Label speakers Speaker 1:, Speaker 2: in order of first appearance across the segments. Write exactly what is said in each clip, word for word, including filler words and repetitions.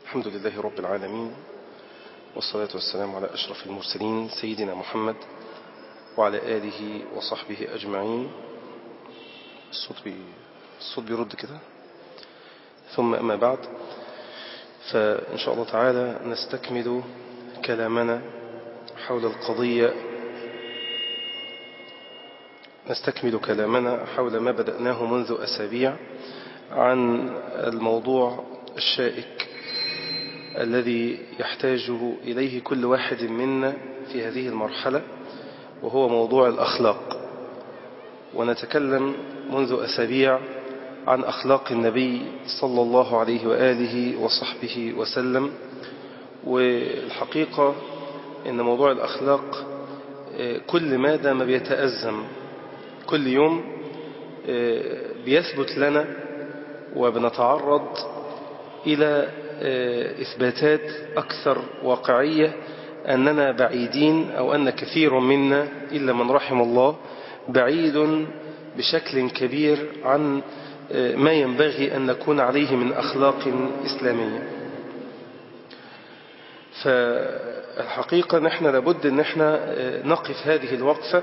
Speaker 1: الحمد لله رب العالمين، والصلاة والسلام على أشرف المرسلين سيدنا محمد وعلى آله وصحبه أجمعين. الصوت, بي... الصوت بيرد كده. ثم أما بعد، فإن شاء الله تعالى نستكمل كلامنا حول القضية نستكمل كلامنا حول ما بدأناه منذ أسابيع عن الموضوع الشائك الذي يحتاجه إليه كل واحد منا في هذه المرحلة، وهو موضوع الأخلاق. ونتكلم منذ أسابيع عن أخلاق النبي صلى الله عليه وآله وصحبه وسلم. والحقيقة إن موضوع الأخلاق كل مادة ما بيتأزم كل يوم بيثبت لنا وبنتعرض إلى إثباتات أكثر واقعية أننا بعيدين، أو أن كثير منا إلا من رحم الله بعيد بشكل كبير عن ما ينبغي أن نكون عليه من أخلاق إسلامية. فالحقيقة نحن لابد أن احنا نقف هذه الوقفة.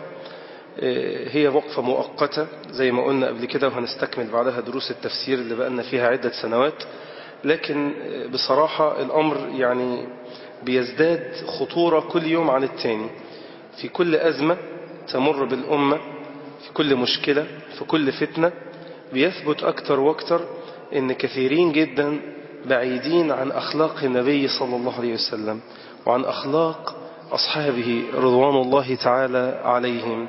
Speaker 1: هي وقفة مؤقتة زي ما قلنا قبل كده، وهنستكمل بعدها دروس التفسير اللي بقالنا فيها عدة سنوات. لكن بصراحة الأمر يعني بيزداد خطورة كل يوم عن التاني. في كل أزمة تمر بالأمة، في كل مشكلة، في كل فتنة، بيثبت أكتر وأكتر إن كثيرين جدا بعيدين عن أخلاق النبي صلى الله عليه وسلم وعن أخلاق أصحابه رضوان الله تعالى عليهم.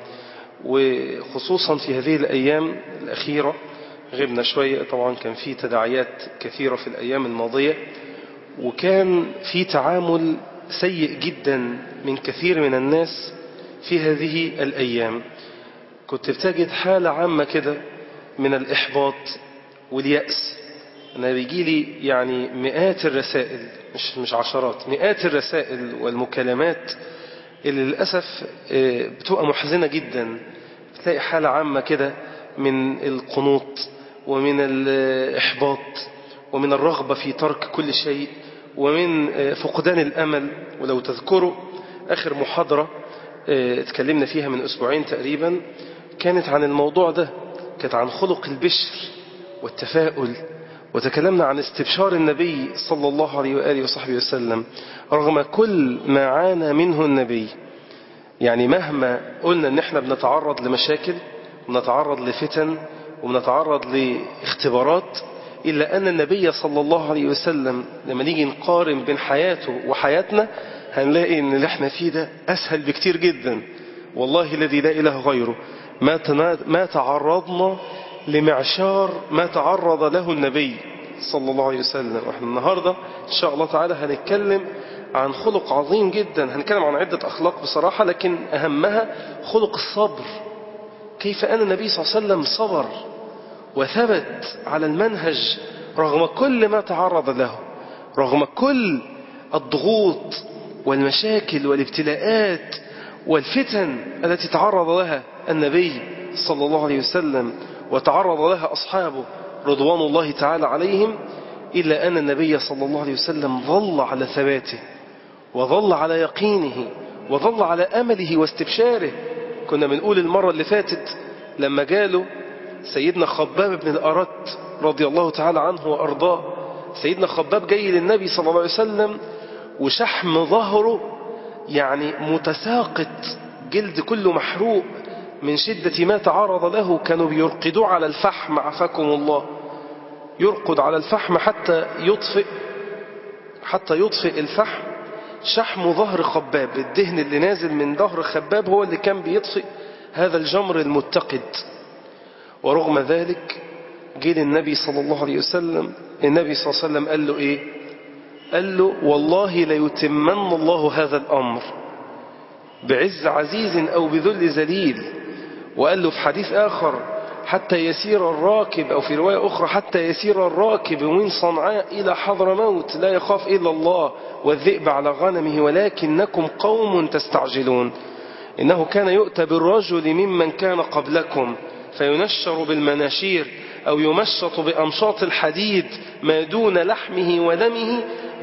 Speaker 1: وخصوصا في هذه الأيام الأخيرة غبنا شوية، طبعا كان في تداعيات كثيرة في الأيام الماضية، وكان في تعامل سيء جدا من كثير من الناس في هذه الأيام. كنت بتجد حالة عامة كده من الإحباط واليأس. أنا بيجي لي يعني مئات الرسائل، مش مش عشرات، مئات الرسائل والمكالمات اللي للأسف بتبقى محزنة جدا. بتلاقي حالة عامة كده من القنوط ومن الإحباط ومن الرغبة في ترك كل شيء ومن فقدان الأمل. ولو تذكروا آخر محاضرة اتكلمنا فيها من أسبوعين تقريبا كانت عن الموضوع ده، كانت عن خلق البشر والتفاؤل، وتكلمنا عن استبشار النبي صلى الله عليه وآله وصحبه وسلم رغم كل ما عانى منه النبي. يعني مهما قلنا ان احنا بنتعرض لمشاكل ونتعرض لفتن ونتعرض لاختبارات، إلا أن النبي صلى الله عليه وسلم لما نيجي نقارن بين حياته وحياتنا هنلاقي ان اللي احنا فيه ده أسهل بكتير جدا. والله الذي لا إله غيره ما ما تعرضنا لمعشار ما تعرض له النبي صلى الله عليه وسلم. واحنا النهاردة إن شاء الله تعالى هنتكلم عن خلق عظيم جدا. هنتكلم عن عدة أخلاق بصراحة، لكن أهمها خلق الصبر. كيف أن النبي صلى الله عليه وسلم صبر وثبت على المنهج رغم كل ما تعرض له، رغم كل الضغوط والمشاكل والابتلاءات والفتن التي تعرض لها النبي صلى الله عليه وسلم وتعرض لها أصحابه رضوان الله تعالى عليهم. إلا أن النبي صلى الله عليه وسلم ظل على ثباته وظل على يقينه وظل على أمله واستبشاره. كنا بنقول المرة اللي فاتت لما جاله سيدنا خباب بن الأرت رضي الله تعالى عنه وأرضاه. سيدنا خباب جاي للنبي صلى الله عليه وسلم وشحم ظهره يعني متساقط، جلد كله محروق من شدة ما تعرض له. كانوا بيرقدوا على الفحم، عفاكم الله، يرقد على الفحم حتى يطفئ حتى يطفئ الفحم. شحم ظهر خباب، الدهن اللي نازل من ظهر خباب هو اللي كان بيطفئ هذا الجمر المتقد. ورغم ذلك جه النبي صلى الله عليه وسلم، النبي صلى الله عليه وسلم قال له ايه؟ قال له والله ليتمن الله هذا الأمر بعز عزيز أو بذل ذليل. وقال له في حديث آخر حتى يسير الراكب، أو في رواية أخرى حتى يسير الراكب من صنعاء إلى حضرموت لا يخاف إلا الله والذئب على غنمه ولكنكم قوم تستعجلون. إنه كان يؤتى بالرجل ممن كان قبلكم فينشر بالمناشير أو يمشط بأمشاط الحديد ما دون لحمه ودمه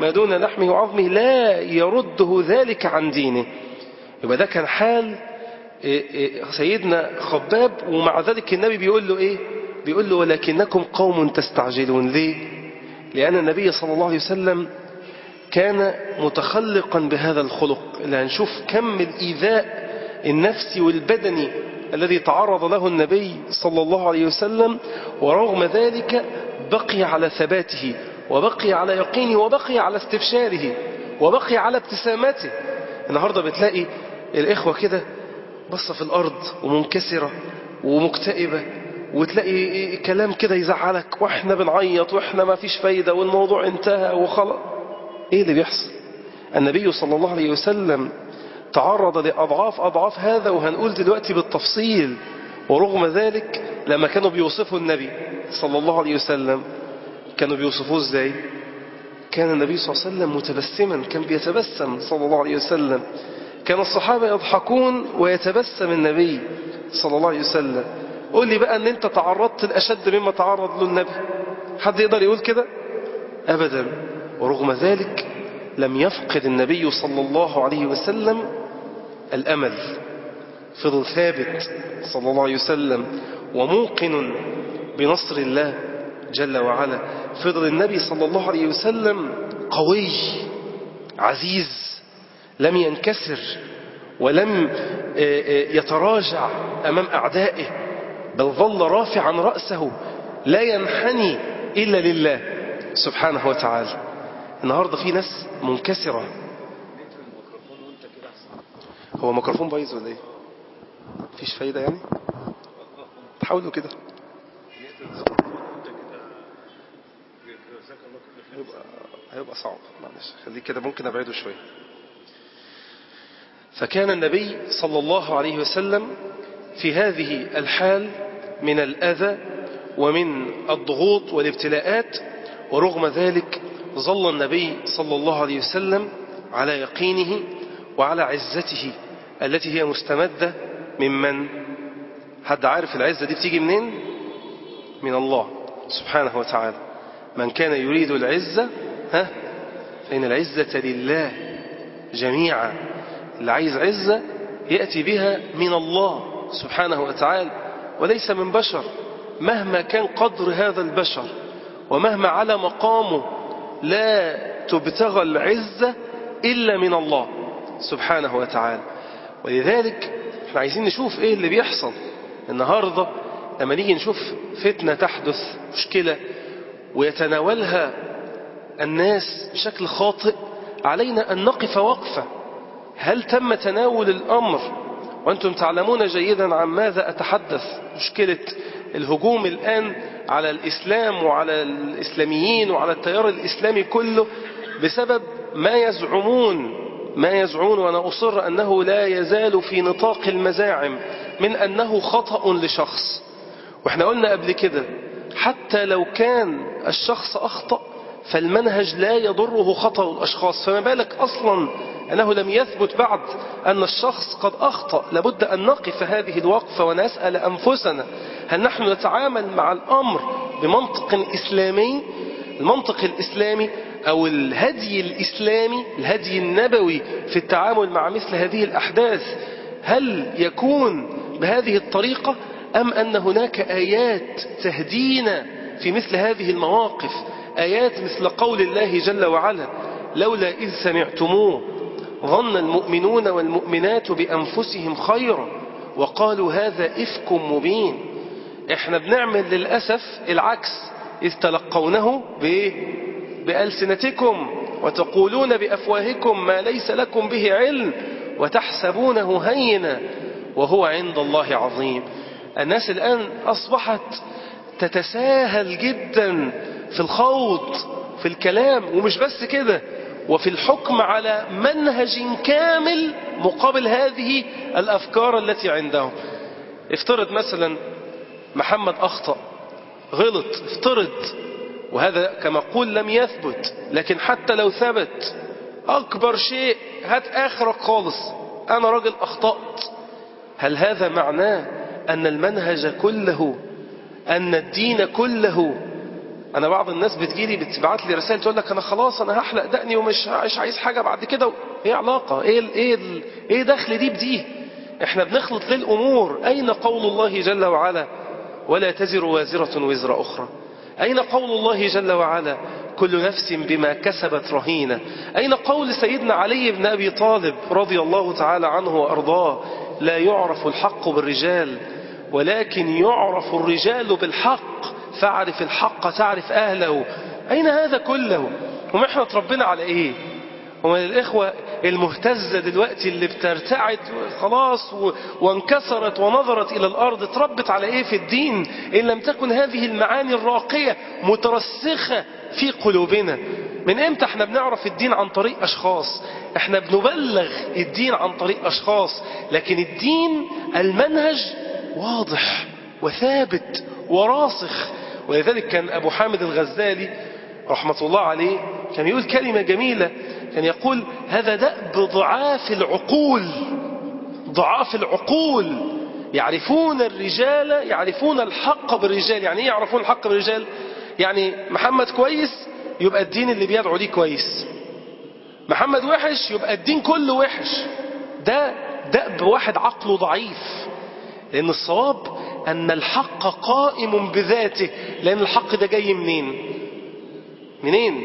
Speaker 1: ما دون لحمه وعظمه لا يرده ذلك عن دينه. يبقى ده كان حال سيدنا خباب، ومع ذلك النبي بيقول له إيه؟ بيقول له ولكنكم قوم تستعجلون. ليه؟ لأن النبي صلى الله عليه وسلم كان متخلقا بهذا الخلق اللي هنشوف كم الإيذاء النفسي والبدني الذي تعرض له النبي صلى الله عليه وسلم، ورغم ذلك بقي على ثباته وبقي على يقينه وبقي على استبشاره وبقي على ابتسامته. النهاردة بتلاقي الإخوة كده بصة في الأرض ومنكسرة ومكتئبة، وتلاقي كلام كده يزعلك، وإحنا بنعيط وإحنا ما فيش فايدة والموضوع انتهى وخلاص. إيه اللي بيحصل؟ النبي صلى الله عليه وسلم تعرض لأضعاف أضعاف هذا، وهنقول دلوقتي بالتفصيل. ورغم ذلك لما كانوا بيوصفوا النبي صلى الله عليه وسلم كانوا بيوصفوه ازاي؟ كان النبي صلى الله عليه وسلم متبسما، كان بيتبسم صلى الله عليه وسلم. كان الصحابة يضحكون ويتبسم النبي صلى الله عليه وسلم. قول لي بقى ان انت تعرضت الأشد مما تعرض له النبي، حد يقدر يقول كده؟ أبدا. ورغم ذلك لم يفقد النبي صلى الله عليه وسلم الأمل، فضل ثابت صلى الله عليه وسلم وموقن بنصر الله جل وعلا. فضل النبي صلى الله عليه وسلم قوي عزيز، لم ينكسر ولم يتراجع أمام أعدائه، بل ظل رافعا رأسه لا ينحني إلا لله سبحانه وتعالى. النهاردة في ناس منكسرة. هو ميكروفون بايظ ولا ايه؟ مفيش فايدة يعني؟ تحاولوا كده. هيبقى هيبقى صعب، معلش خليك كده، ممكن ابعده شوية. فكان النبي صلى الله عليه وسلم في هذه الحال من الأذى ومن الضغوط والابتلاءات، ورغم ذلك ظل النبي صلى الله عليه وسلم على يقينه وعلى عزته التي هي مستمدة ممن؟ حد عارف العزة دي بتيجي منين؟ من الله سبحانه وتعالى. من كان يريد العزة ها فإن العزة لله جميعا. اللي عايز عزة يأتي بها من الله سبحانه وتعالى وليس من بشر، مهما كان قدر هذا البشر ومهما على مقامه لا تبتغى العزة إلا من الله سبحانه وتعالى. ولذلك احنا عايزين نشوف ايه اللي بيحصل النهاردة لما نيجي نشوف فتنة تحدث، مشكلة ويتناولها الناس بشكل خاطئ. علينا أن نقف وقفة. هل تم تناول الأمر؟ وأنتم تعلمون جيدا عن ماذا أتحدث. مشكلة الهجوم الآن على الإسلام وعلى الإسلاميين وعلى التيار الإسلامي كله بسبب ما يزعمون ما يزعمون وأنا أصر أنه لا يزال في نطاق المزاعم من أنه خطأ لشخص. وإحنا قلنا قبل كده حتى لو كان الشخص أخطأ فالمنهج لا يضره خطأ الأشخاص، فما بالك أصلا أنه لم يثبت بعد أن الشخص قد أخطأ. لابد أن نقف هذه الوقفة ونسأل أنفسنا هل نحن نتعامل مع الأمر بمنطق إسلامي؟ المنطق الإسلامي أو الهدي الإسلامي، الهدي النبوي في التعامل مع مثل هذه الأحداث، هل يكون بهذه الطريقة أم أن هناك آيات تهدينا في مثل هذه المواقف؟ آيات مثل قول الله جل وعلا لولا إذ سمعتموه ظن المؤمنون والمؤمنات بأنفسهم خيرا وقالوا هذا إفك مبين. احنا بنعمل للأسف العكس، إذ تلقونه بألسنتكم وتقولون بأفواهكم ما ليس لكم به علم وتحسبونه هينا وهو عند الله عظيم. الناس الآن أصبحت تتساهل جدا في الخوض في الكلام، ومش بس كده، وفي الحكم على منهج كامل مقابل هذه الأفكار التي عندهم. افترض مثلا محمد أخطأ، غلط، افترض، وهذا كما قول لم يثبت، لكن حتى لو ثبت أكبر شيء هات آخرك خالص، أنا راجل أخطأت. هل هذا معناه أن المنهج كله، أن الدين كله أنا بعض الناس بتجيلي بتبعت لي رسائل تقول لك أنا خلاص أنا هحلق دقني ومش مش عايز حاجة بعد كده. إيه علاقة؟ إيه إيه إيه دخل دي بدي؟ إحنا بنخلط للأمور. أين قول الله جل وعلا ولا تزر وازرة وزر أخرى؟ أين قول الله جل وعلا كل نفس بما كسبت رهينة؟ أين قول سيدنا علي بن أبي طالب رضي الله تعالى عنه وأرضاه لا يعرف الحق بالرجال ولكن يعرف الرجال بالحق فاعرف الحق تعرف أهله؟ أين هذا كله؟ وما احنا تربينا على إيه؟ ومن الإخوة المهتزة دلوقتي اللي بترتعد خلاص وانكسرت ونظرت إلى الأرض تربت على إيه في الدين إن لم تكن هذه المعاني الراقية مترسخة في قلوبنا؟ من إمتى احنا بنعرف الدين عن طريق أشخاص؟ احنا بنبلغ الدين عن طريق أشخاص، لكن الدين المنهج واضح وثابت وراسخ. ولذلك كان أبو حامد الغزالي رحمة الله عليه كان يقول كلمة جميلة، كان يقول هذا دأب ضعاف العقول. ضعاف العقول يعرفون الرجال يعرفون الحق بالرجال. يعني ايه يعرفون الحق بالرجال؟ يعني محمد كويس يبقى الدين اللي بيدعو ليه كويس، محمد وحش يبقى الدين كله وحش. ده دأب واحد عقله ضعيف. لأن الصواب أن الحق قائم بذاته، لأن الحق ده جاي منين؟ منين؟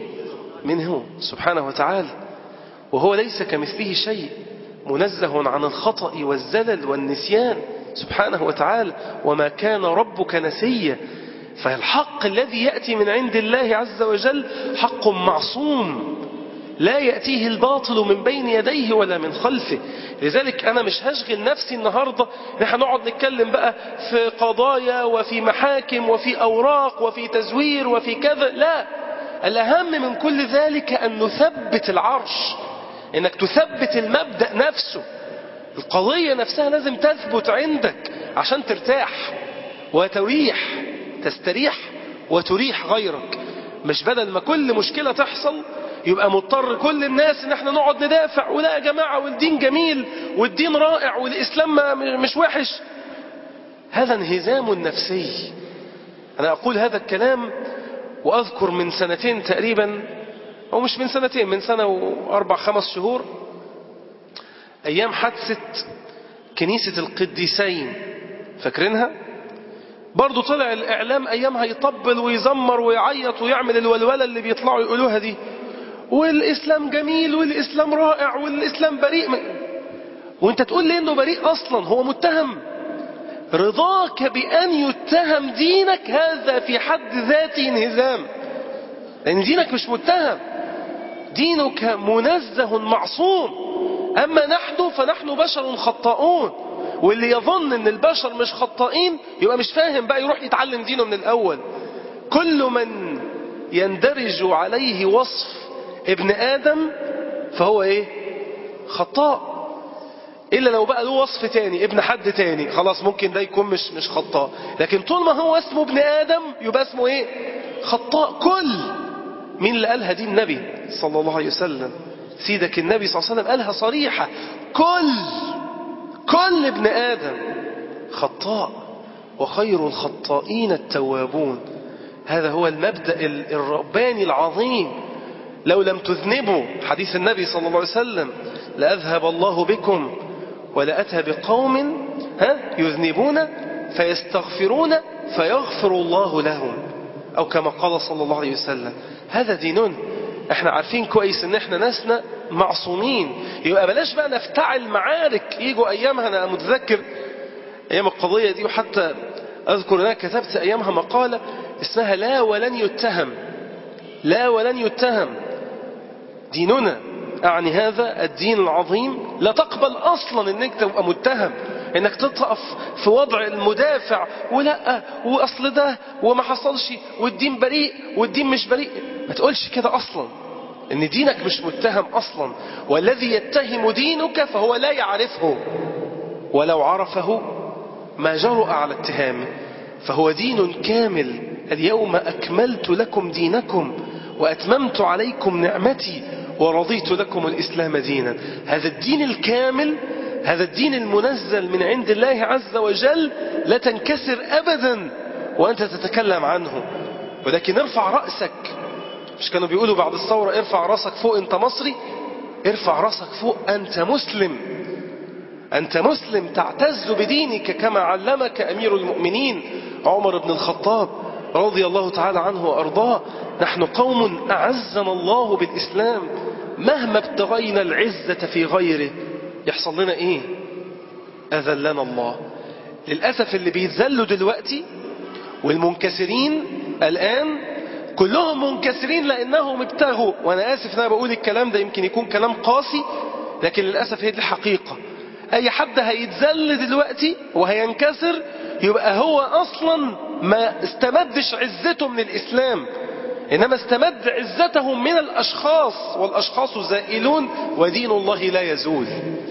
Speaker 1: منه سبحانه وتعالى، وهو ليس كمثله شيء، منزه عن الخطأ والزلل والنسيان سبحانه وتعالى، وما كان ربك نسيا. فالحق الذي يأتي من عند الله عز وجل حق معصوم لا يأتيه الباطل من بين يديه ولا من خلفه. لذلك أنا مش هشغل نفسي النهاردة نحن نقعد نتكلم بقى في قضايا وفي محاكم وفي أوراق وفي تزوير وفي كذا، لا. الأهم من كل ذلك أن نثبت العرش، إنك تثبت المبدأ نفسه. القضية نفسها لازم تثبت عندك عشان ترتاح وتريح، تستريح وتريح غيرك. مش بدل ما كل مشكلة تحصل يبقى مضطر كل الناس ان احنا نقعد ندافع، ولا يا جماعة والدين جميل والدين رائع والإسلام مش وحش. هذا انهزام نفسي. أنا أقول هذا الكلام وأذكر من سنتين تقريبا، أو مش من سنتين، من سنة وأربع خمس شهور، أيام حادثة كنيسة القديسين، فاكرينها؟ برضو طلع الإعلام أيامها يطبل ويزمر ويعيط ويعمل الولولة اللي بيطلعوا يقولوها دي، والإسلام جميل والإسلام رائع والإسلام بريء من... وانت تقول لي إنه بريء أصلا، هو متهم. رضاك بأن يتهم دينك هذا في حد ذاته انهزام، لأن دينك مش متهم، دينك منزه معصوم. أما نحن فنحن بشر خطاؤون، واللي يظن ان البشر مش خطائين يبقى مش فاهم بقى، يروح يتعلم دينه من الأول. كل من يندرج عليه وصف ابن آدم فهو ايه؟ خطاء. إلا لو بقى له وصف تاني ابن حد تاني خلاص ممكن ده يكون مش مش خطاء، لكن طول ما هو اسمه ابن آدم يبقى اسمه ايه؟ خطاء. كل مين اللي قالها دي؟ النبي صلى الله عليه وسلم. سيدك النبي صلى الله عليه وسلم قالها صريحة، كل كل ابن آدم خطاء وخير الخطائين التوابون. هذا هو المبدأ الرباني العظيم. لو لم تذنبوا، حديث النبي صلى الله عليه وسلم، لأذهب الله بكم ولأتى بقوم ها يذنبون فيستغفرون فيغفر الله لهم، أو كما قال صلى الله عليه وسلم. هذا ديننا. احنا عارفين كويس ان احنا ناسنا معصومين، يبقى بلاش بقى نفتعل معارك. يجوا ايامها، انا متذكر ايام القضية دي، وحتى اذكر ان انا كتبت ايامها مقالة اسمها لا ولن يتهم. لا ولن يتهم ديننا، أعني هذا الدين العظيم. لا تقبل أصلا أنك تبقى متهم، أنك تطقف في وضع المدافع، ولا وأصل ده وما حصلش والدين بريء والدين مش بريء. ما تقولش كده أصلا، أن دينك مش متهم أصلا. والذي يتهم دينك فهو لا يعرفه، ولو عرفه ما جرؤ على اتهامه. فهو دين كامل. اليوم أكملت لكم دينكم وأتممت عليكم نعمتي ورضيت لكم الإسلام دينا. هذا الدين الكامل، هذا الدين المنزل من عند الله عز وجل، لا تنكسر أبدا وأنت تتكلم عنه. ولكن ارفع رأسك. مش كانوا بيقولوا بعد الثورة ارفع رأسك فوق انت مصري؟ ارفع رأسك فوق أنت مسلم، أنت مسلم تعتز بدينك كما علمك أمير المؤمنين عمر بن الخطاب رضي الله تعالى عنه وأرضاه. نحن قوم أعزنا الله بالإسلام، مهما ابتغينا العزة في غيره يحصل لنا إيه؟ أذلنا الله. للأسف اللي بيتذلوا دلوقتي والمنكسرين الآن كلهم منكسرين لأنهم ابتغوا، وأنا آسف أن أنا بقول الكلام ده يمكن يكون كلام قاسي، لكن للأسف هي دي الحقيقة. أي حد هيتذل دلوقتي وهينكسر يبقى هو أصلا ما استمدش عزته من الإسلام، إنما استمد عزتهم من الأشخاص، والأشخاص زائلون ودين الله لا يزول.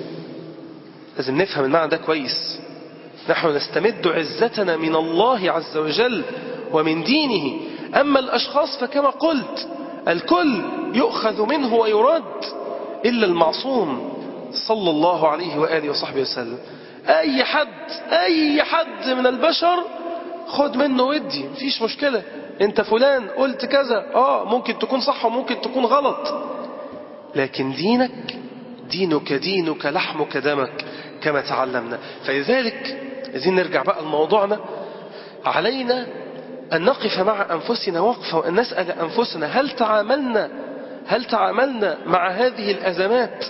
Speaker 1: لازم نفهم المعنى ده كويس. نحن نستمد عزتنا من الله عز وجل ومن دينه، أما الأشخاص فكما قلت الكل يؤخذ منه ويرد إلا المعصوم صلى الله عليه وآله وصحبه وسلم. أي حد أي حد من البشر خد منه ودي، مفيش مشكلة. انت فلان قلت كذا، آه ممكن تكون صح وممكن تكون غلط، لكن دينك دينك دينك لحمك دمك كما تعلمنا. فلذلك عايزين نرجع بقى لموضوعنا. علينا أن نقف مع أنفسنا وقفة وأن نسأل أنفسنا هل تعاملنا هل تعاملنا مع هذه الأزمات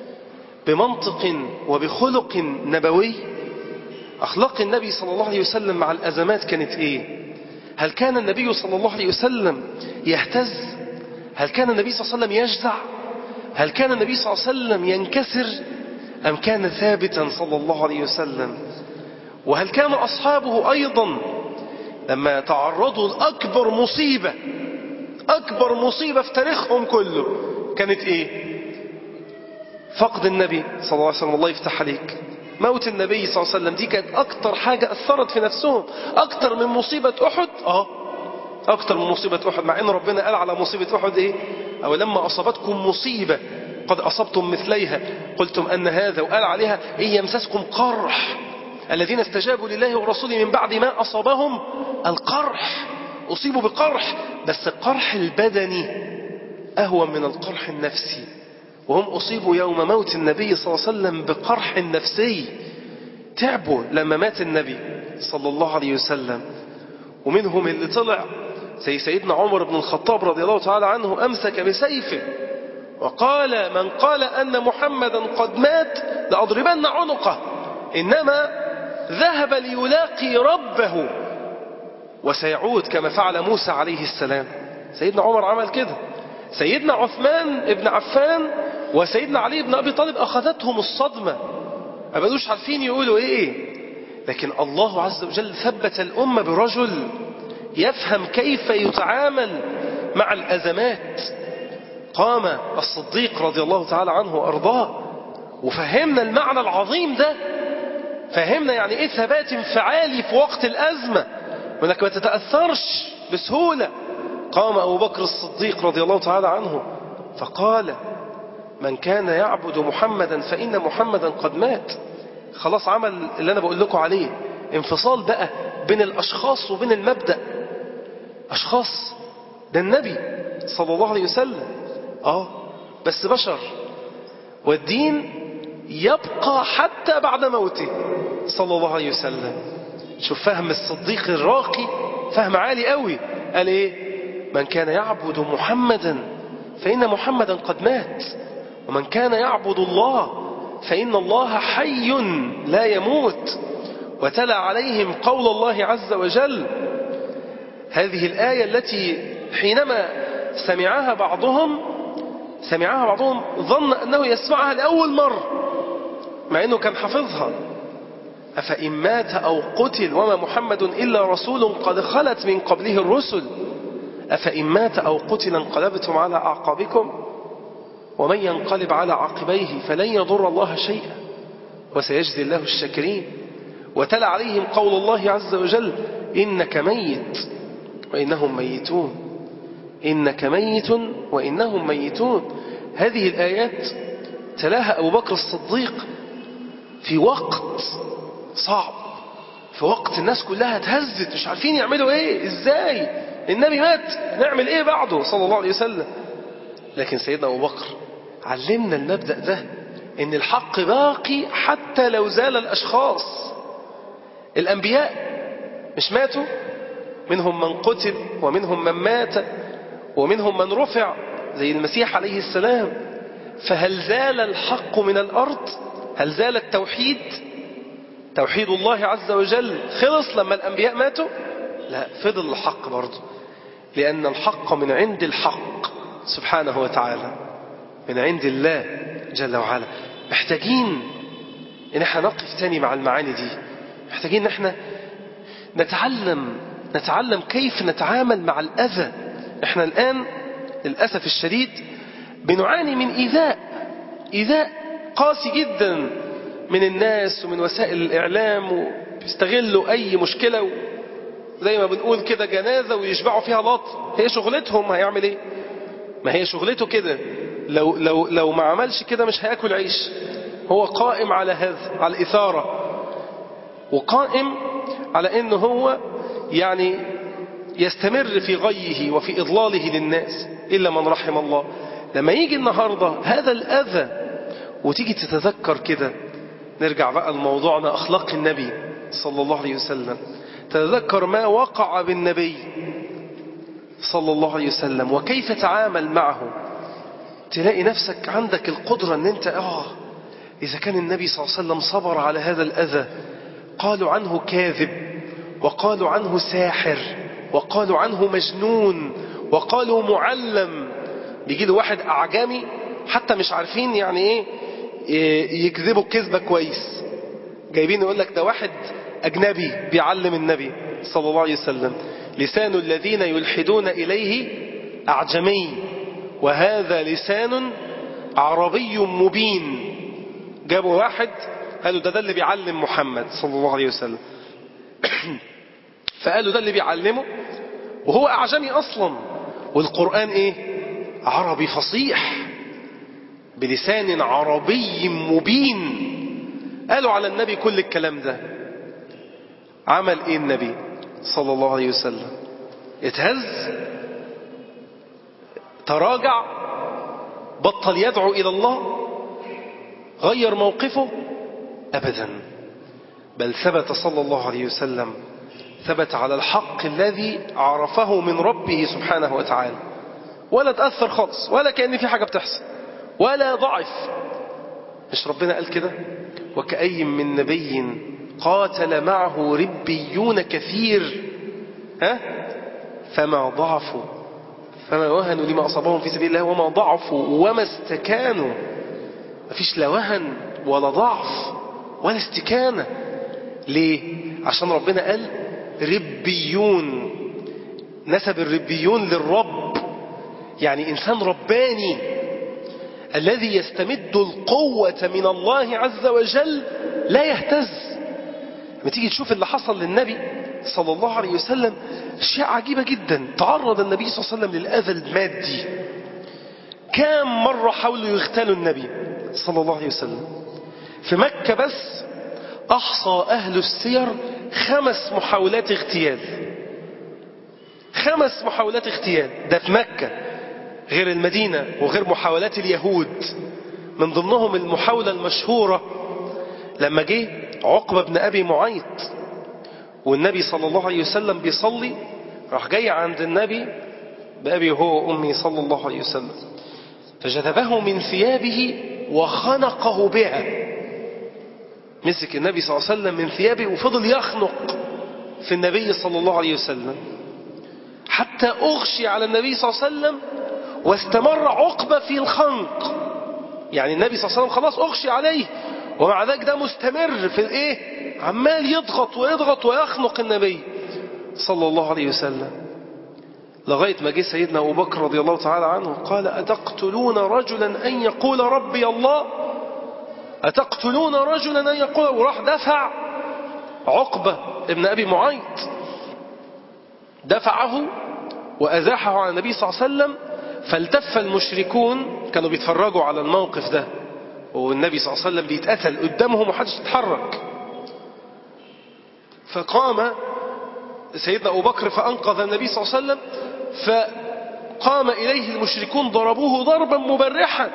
Speaker 1: بمنطق وبخلق نبوي؟ أخلاق النبي صلى الله عليه وسلم مع الأزمات كانت إيه؟ هل كان النبي صلى الله عليه وسلم يهتز؟ هل كان النبي صلى الله عليه وسلم يجزع؟ هل كان النبي صلى الله عليه وسلم ينكسر؟ أم كان ثابتا صلى الله عليه وسلم؟ وهل كان أصحابه أيضا لما تعرضوا لأكبر مصيبة أكبر مصيبة في تاريخهم كله كانت إيه؟ فقد النبي صلى الله عليه وسلم. الله يفتح عليك، موت النبي صلى الله عليه وسلم دي كانت أكتر حاجة أثرت في نفسهم، أكتر من مصيبة أحد. آه أكتر من مصيبة أحد، مع أن ربنا قال على مصيبة أحد إيه؟ أو لما أصابتكم مصيبة قد أصبتم مثليها قلتم أن هذا، وقال عليها إن يمسسكم قرح الذين استجابوا لله ورسوله من بعد ما أصابهم القرح، أصيبوا بقرح، بس القرح البدني أهون من القرح النفسي، وهم أصيبوا يوم موت النبي صلى الله عليه وسلم بقرح نفسي، تعبوا لما مات النبي صلى الله عليه وسلم. ومنهم اللي طلع زي سيدنا عمر بن الخطاب رضي الله تعالى عنه، أمسك بسيفه وقال من قال أن محمدا قد مات لأضربن عنقه، إنما ذهب ليلاقي ربه وسيعود كما فعل موسى عليه السلام. سيدنا عمر عمل كده. سيدنا عثمان بن عفان وسيدنا علي بن أبي طالب أخذتهم الصدمة، ما بقوش عارفين يقولوا إيه، لكن الله عز وجل ثبت الأمة برجل يفهم كيف يتعامل مع الأزمات. قام الصديق رضي الله تعالى عنه وأرضاه وفهمنا المعنى العظيم ده، فهمنا يعني إيه ثبات انفعالي في وقت الأزمة وأنك ما تتأثرش بسهولة. قام أبو بكر الصديق رضي الله تعالى عنه فقال من كان يعبد محمدا فإن محمدا قد مات. خلاص عمل اللي أنا بقول لكم عليه، انفصال بقى بين الأشخاص وبين المبدأ. أشخاص، ده النبي صلى الله عليه وسلم آه بس بشر، والدين يبقى حتى بعد موته صلى الله عليه وسلم. شوف فهم الصديق الراقي، فهم عالي قوي. قال إيه؟ من كان يعبد محمدا فإن محمدا قد مات، ومن كان يعبد الله فإن الله حي لا يموت. وتلا عليهم قول الله عز وجل، هذه الآية التي حينما سمعها بعضهم سمعها بعضهم ظن أنه يسمعها لأول مرة مع أنه كان حفظها. أفإن مات أو قتل وما محمد إلا رسول قد خلت من قبله الرسل أفإن مات أو قتل انقلبتم على أعقابكم ومن ينقلب على عقبيه فلن يضر الله شيئا وسيجزي الله الشاكرين. وتلا عليهم قول الله عز وجل إنك ميت وإنهم ميتون، إنك ميت وإنهم ميتون. هذه الآيات تلاها أبو بكر الصديق في وقت صعب، في وقت الناس كلها تهزت مش عارفين يعملوا إيه، إزاي النبي مات، نعمل ايه بعده صلى الله عليه وسلم؟ لكن سيدنا أبو بكر علمنا المبدأ ده، ان الحق باقي حتى لو زال الأشخاص. الأنبياء مش ماتوا؟ منهم من قتل ومنهم من مات ومنهم من رفع زي المسيح عليه السلام. فهل زال الحق من الأرض؟ هل زال التوحيد؟ توحيد الله عز وجل خلص لما الأنبياء ماتوا؟ لا، فضل الحق برضه، لأن الحق من عند الحق سبحانه وتعالى، من عند الله جل وعلا. محتاجين ان احنا نقف تاني مع المعاني دي، محتاجين ان احنا نتعلم نتعلم كيف نتعامل مع الأذى. احنا الآن للأسف الشديد بنعاني من إيذاء إيذاء قاسي جدا من الناس ومن وسائل الإعلام، وبيستغلوا أي مشكلة زي ما بنقول كده جنازة ويشبعوا فيها لط. هي شغلتهم، هيعمل ايه؟ ما هي شغلته كده، لو, لو, لو ما عملش كده مش هياكل عيش. هو قائم على هذا، على الإثارة، وقائم على انه هو يعني يستمر في غيه وفي إضلاله للناس إلا من رحم الله. لما يجي النهاردة هذا الأذى وتيجي تتذكر كده، نرجع بقى لموضوعنا أخلاق النبي صلى الله عليه وسلم، تتذكر ما وقع بالنبي صلى الله عليه وسلم وكيف تعامل معه، تلاقي نفسك عندك القدرة ان انت اه إذا كان النبي صلى الله عليه وسلم صبر على هذا الأذى، قالوا عنه كاذب، وقالوا عنه ساحر، وقالوا عنه مجنون، وقالوا معلم. بيجي له واحد أعجمي حتى مش عارفين يعني ايه يكذبوا كذبة كويس، جايبين يقول لك ده واحد أجنبي بيعلم النبي صلى الله عليه وسلم. لسان الذين يلحدون إليه أعجمي وهذا لسان عربي مبين. جابوا واحد قالوا ده ده اللي بيعلم محمد صلى الله عليه وسلم فقالوا ده اللي بيعلمه وهو أعجمي أصلا، والقرآن إيه؟ عربي فصيح بلسان عربي مبين. قالوا على النبي كل الكلام ده. عمل إيه النبي صلى الله عليه وسلم؟ اتهز، تراجع، بطل يدعو إلى الله، غير موقفه؟ أبدا، بل ثبت صلى الله عليه وسلم، ثبت على الحق الذي عرفه من ربه سبحانه وتعالى، ولا تأثر خالص، ولا كأن في حاجة بتحصل، ولا ضعف. مش ربنا قال كده؟ وكأي من نبي قاتل معه ربيون كثير ها فما ضعفوا فما وهنوا لما أصابهم في سبيل الله وما ضعفوا وما استكانوا. مفيش لا وهن ولا ضعف ولا استكانة. ليه؟ عشان ربنا قال ربيون، نسب الربيون للرب، يعني إنسان رباني الذي يستمد القوة من الله عز وجل لا يهتز. لما تيجي تشوف اللي حصل للنبي صلى الله عليه وسلم أشياء عجيبة جدا. تعرض النبي صلى الله عليه وسلم للأذى المادي. كم مرة حاولوا يغتالوا النبي صلى الله عليه وسلم؟ في مكة بس أحصى أهل السير خمس محاولات اغتيال. خمس محاولات اغتيال، ده في مكة، غير المدينة وغير محاولات اليهود. من ضمنهم المحاولة المشهورة لما جه عقبة بن أبي معيط والنبي صلى الله عليه وسلم بيصلي، راح جاي عند النبي بأبي هو وأمي صلى الله عليه وسلم، فجذبه من ثيابه وخنقه بها. مسك النبي صلى الله عليه وسلم من ثيابه وفضل يخنق في النبي صلى الله عليه وسلم حتى أغشي على النبي صلى الله عليه وسلم واستمر عقبة في الخنق. يعني النبي صلى الله عليه وسلم خلاص أغشي عليه ومع ذلك ده مستمر في الايه، عمال يضغط ويضغط ويخنق النبي صلى الله عليه وسلم، لغاية ما جه سيدنا أبو بكر رضي الله تعالى عنه قال أتقتلون رجلا أن يقول ربي الله؟ أتقتلون رجلا أن يقول؟ وراح دفع عقبة ابن أبي معيط، دفعه وأزاحه عن النبي صلى الله عليه وسلم. فالتف المشركون، كانوا بيتفرجوا على الموقف ده والنبي صلى الله عليه وسلم بيتقتل قدامهم ومحدش يتحرك. فقام سيدنا أبو بكر فأنقذ النبي صلى الله عليه وسلم، فقام إليه المشركون ضربوه ضربا مبرحا،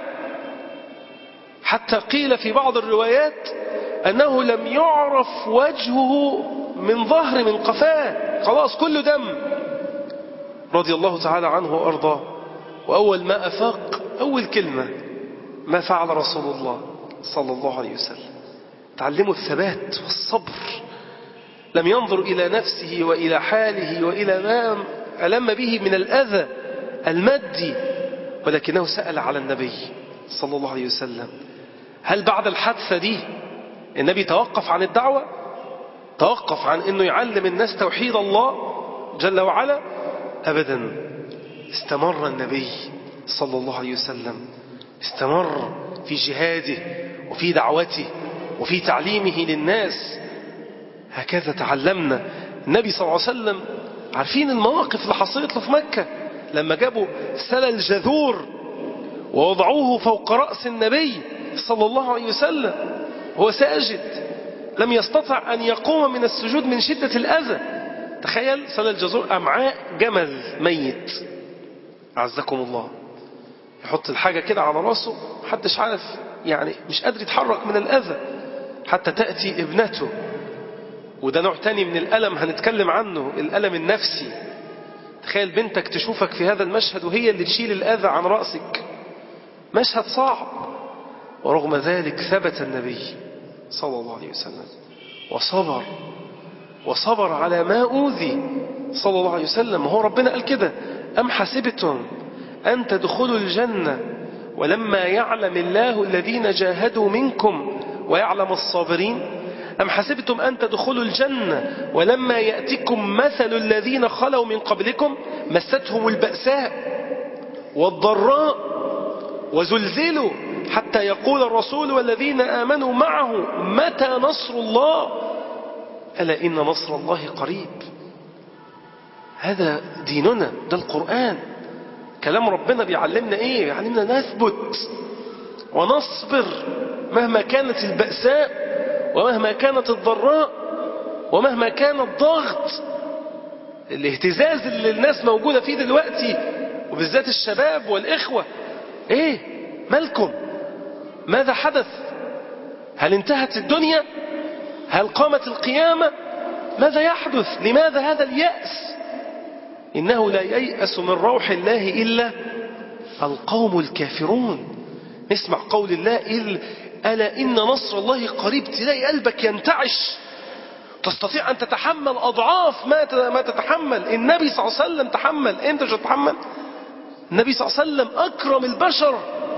Speaker 1: حتى قيل في بعض الروايات أنه لم يعرف وجهه من ظهر من قفاه، خلاص كله دم، رضي الله تعالى عنه وأرضاه. وأول ما أفاق أول كلمة: ما فعل رسول الله صلى الله عليه وسلم. تعلموا الثبات والصبر، لم ينظر إلى نفسه وإلى حاله وإلى ما ألم به من الأذى المادي، ولكنه سأل على النبي صلى الله عليه وسلم. هل بعد الحادثة دي النبي توقف عن الدعوة؟ توقف عن أنه يعلم الناس توحيد الله جل وعلا؟ أبدا. استمر النبي صلى الله عليه وسلم، استمر في جهاده وفي دعوته وفي تعليمه للناس. هكذا تعلمنا. النبي صلى الله عليه وسلم، عارفين المواقف اللي حصلت له في مكة لما جابوا سلل جذور ووضعوه فوق رأس النبي صلى الله عليه وسلم هو ساجد، لم يستطع أن يقوم من السجود من شدة الأذى. تخيل سلل جذور، أمعاء جمل ميت أعزكم الله، يحط الحاجة كده على رأسه، محدش عارف، يعني مش قادر يتحرك من الأذى، حتى تأتي ابنته. وده نوع تاني من الألم هنتكلم عنه، الألم النفسي. تخيل بنتك تشوفك في هذا المشهد وهي اللي تشيل الأذى عن رأسك، مشهد صعب. ورغم ذلك ثبت النبي صلى الله عليه وسلم وصبر، وصبر على ما أوذي صلى الله عليه وسلم. وهو ربنا قال كده: أم حسبتم أن تدخلوا الجنة ولما يعلم الله الذين جاهدوا منكم ويعلم الصابرين؟ أم حسبتم أن تدخلوا الجنة ولما يأتكم مثل الذين خلوا من قبلكم مستهم البأساء والضراء وزلزلوا حتى يقول الرسول والذين آمنوا معه متى نصر الله ألا إن نصر الله قريب. هذا ديننا، ده القرآن، كلام ربنا بيعلمنا إيه؟ بيعلمنا نثبت ونصبر مهما كانت البأساء ومهما كانت الضراء ومهما كان الضغط، الاهتزاز اللي الناس موجودة فيه دلوقتي وبالذات الشباب والإخوة. إيه مالكم؟ ماذا حدث؟ هل انتهت الدنيا؟ هل قامت القيامة؟ ماذا يحدث؟ لماذا هذا اليأس؟ إنه لا ييأس من روح الله إلا القوم الكافرون. نسمع قول الله: ألا إن نصر الله قريب، تلاقي قلبك ينتعش، تستطيع أن تتحمل أضعاف ما تتحمل. النبي صلى الله عليه وسلم تحمل، أنت مش هتتحمل؟ النبي صلى الله عليه وسلم أكرم البشر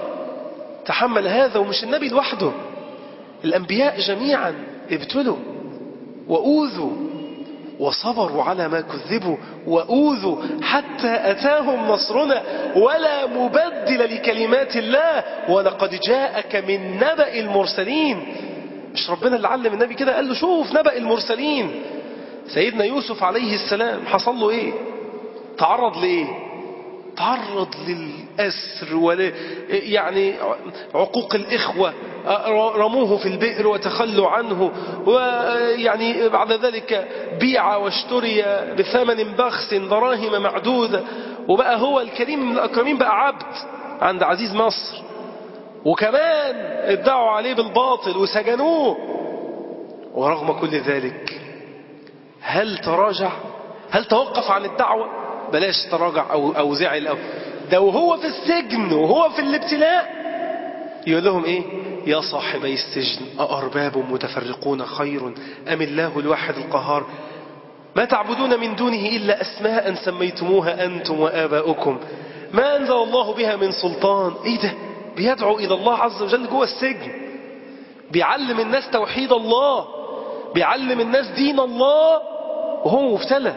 Speaker 1: تحمل هذا، ومش النبي لوحده، الأنبياء جميعا ابتلوا وأوذوا وصبروا على ما كذبوا وأوذوا حتى أتاهم نصرنا ولا مبدل لكلمات الله ولقد جاءك من نبأ المرسلين. مش ربنا اللي علم النبي كده؟ قال له: شوف نبأ المرسلين. سيدنا يوسف عليه السلام حصل له ايه؟ تعرض لايه؟ تعرض للأسر ول... يعني عقوق الإخوة، رموه في البئر وتخلوا عنه، ويعني بعد ذلك بيع واشتري بثمن بخس دراهم معدودة، وبقى هو الكريم من الأكرمين، بقى عبد عند عزيز مصر، وكمان ادعوا عليه بالباطل وسجنوه. ورغم كل ذلك هل تراجع؟ هل توقف عن الدعوة؟ بلاش تراجع أو, أو زعل أو ده، وهو في السجن وهو في الابتلاء يقول لهم إيه؟ يا صاحبي السجن أأرباب متفرقون خير أم الله الواحد القهار ما تعبدون من دونه إلا أسماء سميتموها أنتم وآباؤكم ما أنزل الله بها من سلطان. إيه ده؟ بيدعو إلى الله عز وجل جوه السجن، بيعلم الناس توحيد الله، بيعلم الناس دين الله وهو مبتلى،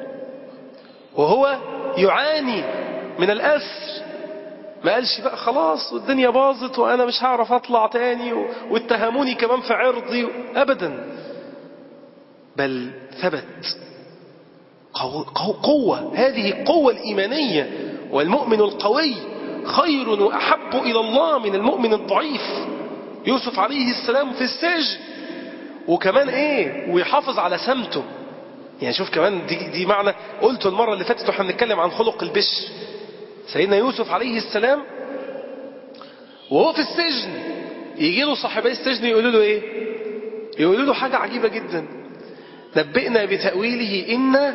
Speaker 1: وهو يعاني من الأسر. ما قالش بقى خلاص والدنيا باظت وأنا مش هعرف أطلع تاني واتهموني كمان في عرضي، أبدا، بل ثبت. قوة، هذه القوة الإيمانية. والمؤمن القوي خير وأحب إلى الله من المؤمن الضعيف. يوسف عليه السلام في السجن، وكمان إيه؟ ويحافظ على سمته يعني شوف كمان دي, دي معنى قلته المرة اللي فاتت واحنا بنتكلم عن خلق البشر. سيدنا يوسف عليه السلام وهو في السجن يجي له صاحبي السجن يقولوا له ايه؟ يقولوا له حاجة عجيبة جدا: نبئنا بتأويله إنا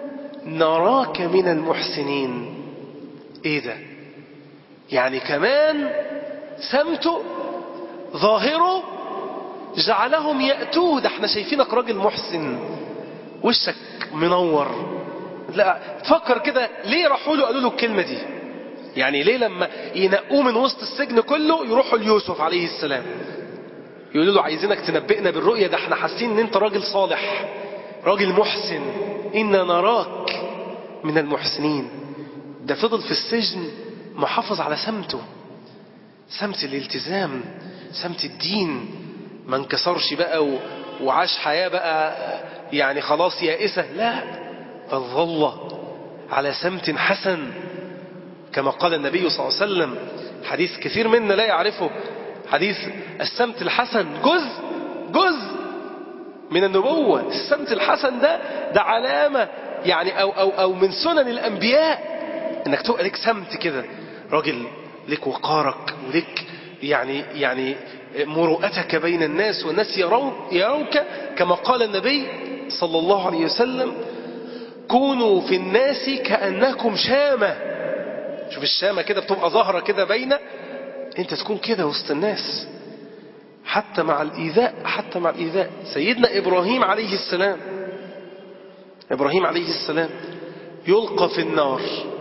Speaker 1: نراك من المحسنين. ايه ده؟ يعني كمان سمته ظاهره جعلهم يأتوه. ده احنا شايفينك راجل محسن، وشك منور. لا تفكر كده، ليه راحوا له قالوا له الكلمة دي؟ يعني ليه لما ينقوه من وسط السجن كله يروحوا ليوسف عليه السلام يقولوا له عايزينك تنبئنا بالرؤية؟ ده احنا حاسين ان انت راجل صالح، راجل محسن، إنا نراك من المحسنين. ده فضل في السجن محافظ على سمته، سمت الالتزام، سمت الدين، ما انكسرش بقى وعاش حياة بقى يعني خلاص يائسة. لا، بل ظل على سمت حسن كما قال النبي صلى الله عليه وسلم. حديث كثير منا لا يعرفه، حديث السمت الحسن جزء جزء من النبوة. السمت الحسن ده ده علامة يعني أو, أو, أو من سنن الأنبياء، انك تبقى لك سمت كده، راجل لك وقارك ولك يعني يعني مروءتك بين الناس، والناس يروك, يروك كما قال النبي صلى الله عليه وسلم: كونوا في الناس كأنكم شامة. شوف الشامة كده بتبقى ظاهرة كده باينة، انت تكون كده وسط الناس حتى مع الإيذاء، حتى مع الإيذاء. سيدنا إبراهيم عليه السلام إبراهيم عليه السلام يلقى في النار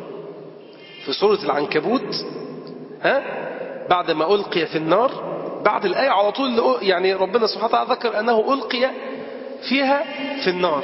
Speaker 1: في سورة العنكبوت، ها بعد ما ألقي في النار، بعد الآية على طول يعني ربنا سبحانه وتعالى ذكر أنه ألقي فيها في النار.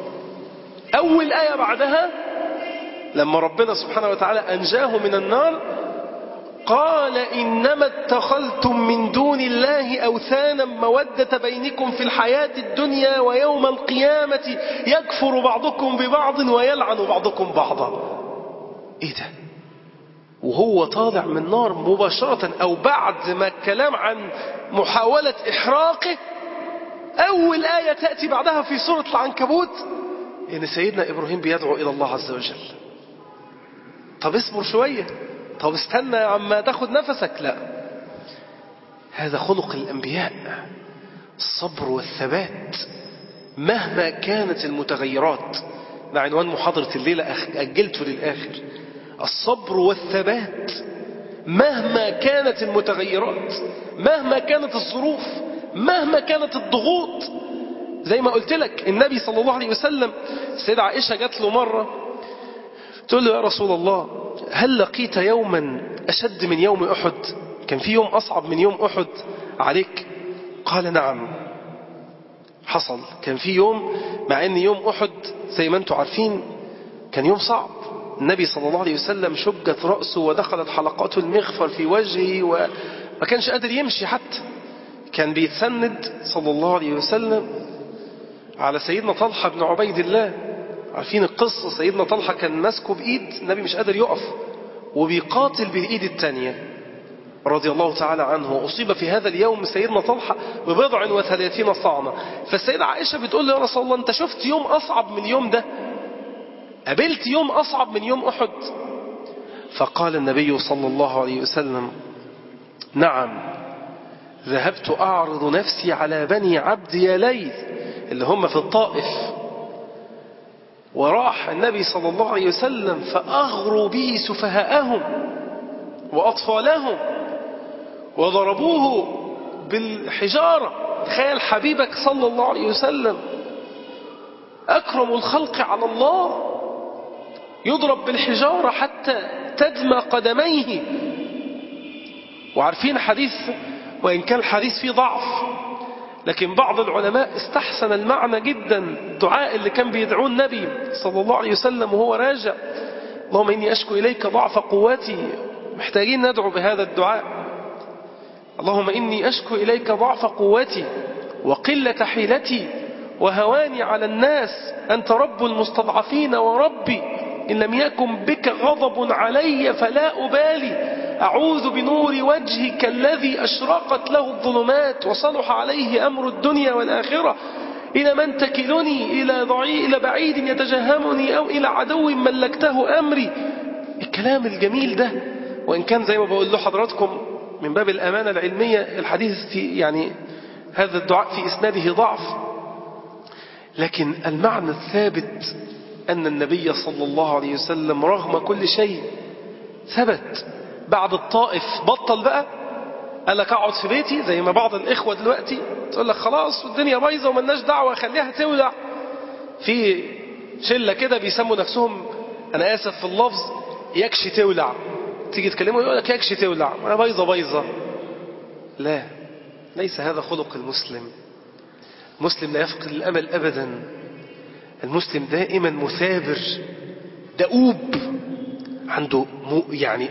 Speaker 1: أول آية بعدها لما ربنا سبحانه وتعالى أنجاه من النار قال: إنما اتخذتم من دون الله أوثانا مودة بينكم في الحياة الدنيا ويوم القيامة يكفر بعضكم ببعض ويلعن بعضكم بعضا. إيه ده؟ وهو طالع من النار مباشرة، أو بعد ما الكلام عن محاولة إحراقه أول آية تأتي بعدها في سورة العنكبوت إن سيدنا إبراهيم بيدعو إلى الله عز وجل. طب اصبر شوية، طب استنى عما تاخد نفسك. لا، هذا خلق الأنبياء، الصبر والثبات مهما كانت المتغيرات. ده عنوان محاضرة الليلة، أجلته للآخر: الصبر والثبات مهما كانت المتغيرات، مهما كانت الظروف، مهما كانت الضغوط. زي ما قلت لك النبي صلى الله عليه وسلم، السيدة عائشة جات له مرة تقول له: يا رسول الله، هل لقيت يوما أشد من يوم أحد؟ كان في يوم أصعب من يوم أحد عليك؟ قال: نعم حصل، كان في يوم، مع أن يوم أحد زي ما أنتم عارفين كان يوم صعب. النبي صلى الله عليه وسلم شجت رأسه ودخلت حلقات المغفر في وجهه وما كانش قادر يمشي حتى. كان بيتسند صلى الله عليه وسلم على سيدنا طلحة بن عبيد الله. عارفين القصة، سيدنا طلحة كان ماسكه بإيد، النبي مش قادر يقف وبيقاتل بالإيد التانية رضي الله تعالى عنه. وأصيب في هذا اليوم سيدنا طلحة ببضع وثلاثين صعمة. فالسيدة عائشة بتقول له: يا رسول الله، أنت شفت يوم أصعب من اليوم ده؟ قابلت يوم أصعب من يوم أحد؟ فقال النبي صلى الله عليه وسلم: نعم، ذهبت أعرض نفسي على بني عبد يليل اللي هم في الطائف، وراح النبي صلى الله عليه وسلم فأغروا به سفهاءهم وأطفالهم وضربوه بالحجارة. تخيل حبيبك صلى الله عليه وسلم أكرم الخلق على الله يضرب بالحجارة حتى تدمى قدميه. وعارفين حديث، وإن كان الحديث فيه ضعف، لكن بعض العلماء استحسن المعنى جدا. الدعاء اللي كان بيدعوه النبي صلى الله عليه وسلم وهو راجع: اللهم إني أشكو إليك ضعف قوتي. محتاجين ندعو بهذا الدعاء: اللهم إني أشكو إليك ضعف قوتي وقلة حيلتي وهواني على الناس، أنت رب المستضعفين وربي، إن لم يكن بك غضب علي فلا أبالي، أعوذ بنور وجهك الذي أشرقت له الظلمات وصلح عليه أمر الدنيا والآخرة، إلى من تكلني؟ إلى ضعيف، إلى بعيد يتجهمني، أو إلى عدو ملكته أمري. الكلام الجميل ده، وإن كان زي ما بقول له حضراتكم من باب الأمانة العلمية الحديث في يعني هذا الدعاء في إسناده ضعف، لكن المعنى الثابت أن النبي صلى الله عليه وسلم رغم كل شيء ثبت. بعد الطائف بطل بقى، قال لك أقعد في بيتي زي ما بعض الإخوة دلوقتي تقول لك خلاص الدنيا بايظة وملناش دعوة خليها تولع. في شلة كده بيسموا نفسهم، أنا آسف في اللفظ، يكشي تولع. تيجي تكلمه يقول لك يكشي تولع، ما بايظة بايظة. لا، ليس هذا خلق المسلم. المسلم لا يفقد الأمل أبدا. المسلم دائما مثابر دؤوب، عنده يعني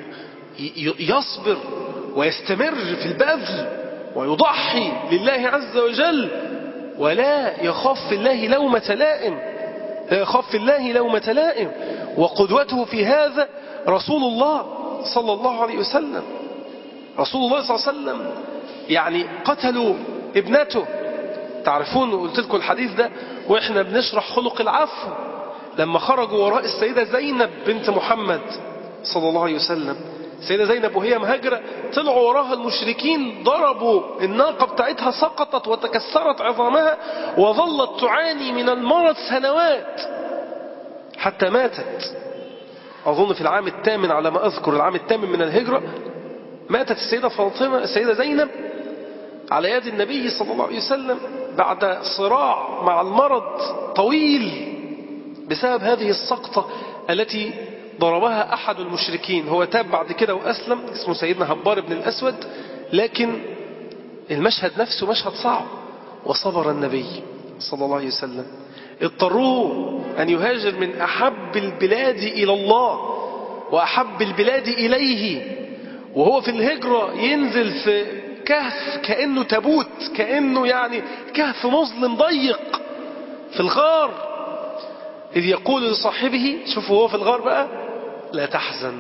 Speaker 1: يصبر ويستمر في البذل ويضحي لله عز وجل، ولا يخاف في الله لومة لائم، لا يخاف في الله لومة لائم. وقدوته في هذا رسول الله صلى الله عليه وسلم. رسول الله صلى الله عليه وسلم يعني قتلوا ابنته، تعرفون قلت لكم الحديث ده وإحنا بنشرح خلق العفو، لما خرجوا وراء السيدة زينب بنت محمد صلى الله عليه وسلم. السيدة زينب وهي مهاجرة طلعوا وراها المشركين، ضربوا الناقة بتاعتها، سقطت وتكسرت عظامها، وظلت تعاني من المرض سنوات حتى ماتت. أظن في العام الثامن على ما أذكر، العام الثامن من الهجرة، ماتت السيدة فاطمة السيدة زينب على يد النبي صلى الله عليه وسلم بعد صراع مع المرض طويل بسبب هذه السقطة التي ضربها أحد المشركين. هو تاب بعد كده وأسلم، اسمه سيدنا هبار بن الأسود، لكن المشهد نفسه مشهد صعب. وصبر النبي صلى الله عليه وسلم. اضطروه أن يهاجر من أحب البلاد إلى الله وأحب البلاد إليه، وهو في الهجرة ينزل في كهف كأنه تابوت، كأنه يعني كهف مظلم ضيق في الغار، إذ يقول لصاحبه، شوفوا هو في الغار بقى، لا تحزن.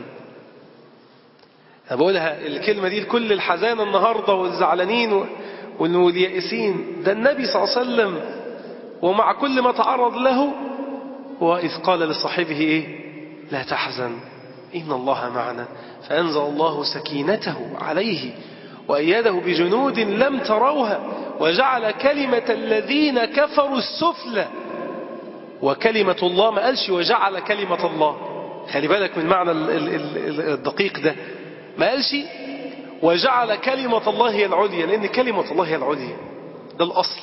Speaker 1: أنا بقولها الكلمة دي لكل الحزانة النهاردة والزعلانين واليائسين. ده النبي صلى الله عليه وسلم ومع كل ما تعرض له، وإذ قال لصاحبه إيه؟ لا تحزن إن الله معنا، فأنزل الله سكينته عليه وأيده بجنود لم تروها وجعل كلمة الذين كفروا السفلى وكلمة الله. ما قالش وجعل كلمة الله، خلي بالك من معنى الدقيق ده، ما قالش وجعل كلمة الله هي العليا، لأن كلمة الله هي العليا، ده الأصل.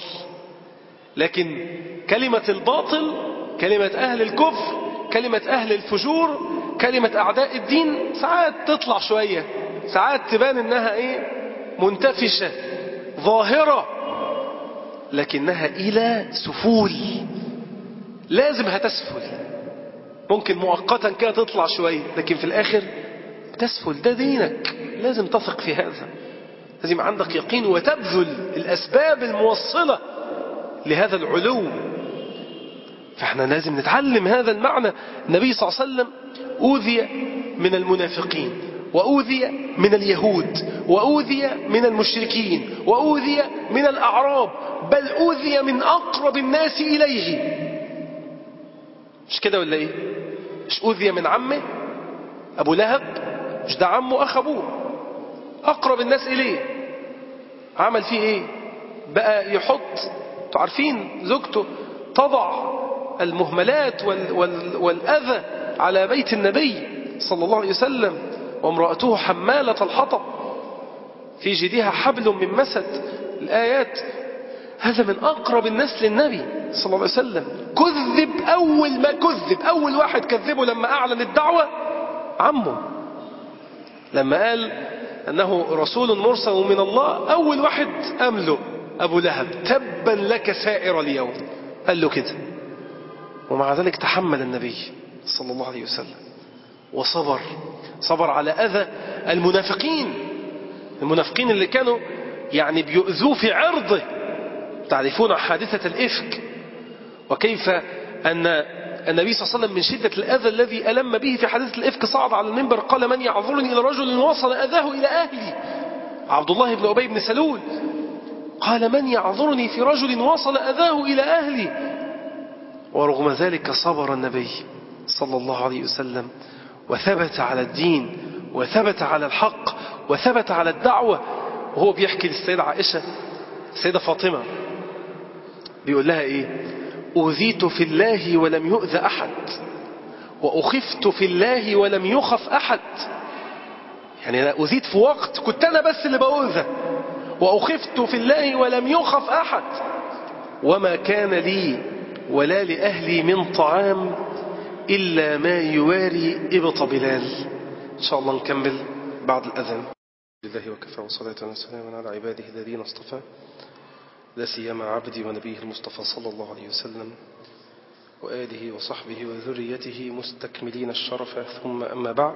Speaker 1: لكن كلمة الباطل، كلمة أهل الكفر، كلمة أهل الفجور، كلمة أعداء الدين ساعات تطلع شوية، ساعات تبان إنها إيه؟ منتفشة ظاهرة، لكنها إلى سفول، لازم هتسفل. ممكن مؤقتا كده تطلع شوية، لكن في الآخر تسفل. ده دينك، لازم تثق في هذا، لازم عندك يقين وتبذل الأسباب الموصلة لهذا العلو. فاحنا لازم نتعلم هذا المعنى. النبي صلى الله عليه وسلم أوذي من المنافقين، وأوذي من اليهود، وأوذي من المشركين، وأوذي من الأعراب، بل أوذي من أقرب الناس إليه. مش كده ولا إيه؟ مش أوذي من عمه أبو لهب؟ مش ده عمه أخ أبوه، أقرب الناس إليه. عمل فيه إيه؟ بقى يحط، تعرفين زوجته تضع المهملات وال وال والأذى على بيت النبي صلى الله عليه وسلم، وامرأته حمالة الحطب في جيدها حبل من مسد، الآيات. هذا من أقرب الناس للنبي صلى الله عليه وسلم. كذب، أول ما كذب، أول واحد كذبه لما أعلن الدعوة عمه، لما قال أنه رسول مرسل من الله، أول واحد أمله أبو لهب، تبا لك سائر اليوم، قال له كده. ومع ذلك تحمل النبي صلى الله عليه وسلم وصبر، صبر على أذى المنافقين، المنافقين اللي كانوا يعني بيؤذوه في عرضه. تعرفون حادثة الإفك، وكيف أن النبي صلى الله عليه وسلم من شدة الأذى الذي ألم به في حادثة الإفك صعد على المنبر قال من يعذرني إلى رجل وصل أذاه إلى أهلي، عبد الله بن أبي بن سلول. قال من يعذرني في رجل وصل أذاه إلى أهلي؟ ورغم ذلك صبر النبي صلى الله عليه وسلم وثبت على الدين وثبت على الحق وثبت على الدعوة. وهو بيحكي للسيدة عائشة السيدة فاطمة بيقول لها إيه؟ أوذيت في الله ولم يؤذ أحد وأخفت في الله ولم يخف أحد. يعني أنا أوذيت في وقت كنت أنا بس اللي بأوذى، وأخفت في الله ولم يخف أحد، وما كان لي ولا لأهلي من طعام إلا ما يواري إبط بلال. إن شاء الله نكمل بعد الأذان. لله وكفى وصلاة وسلاما على عباده الذين اصطفى، لا سيما عبدي ونبيه المصطفى صلى الله عليه وسلم وآله وصحبه وذريته مستكملين الشرف، ثم أما بعد.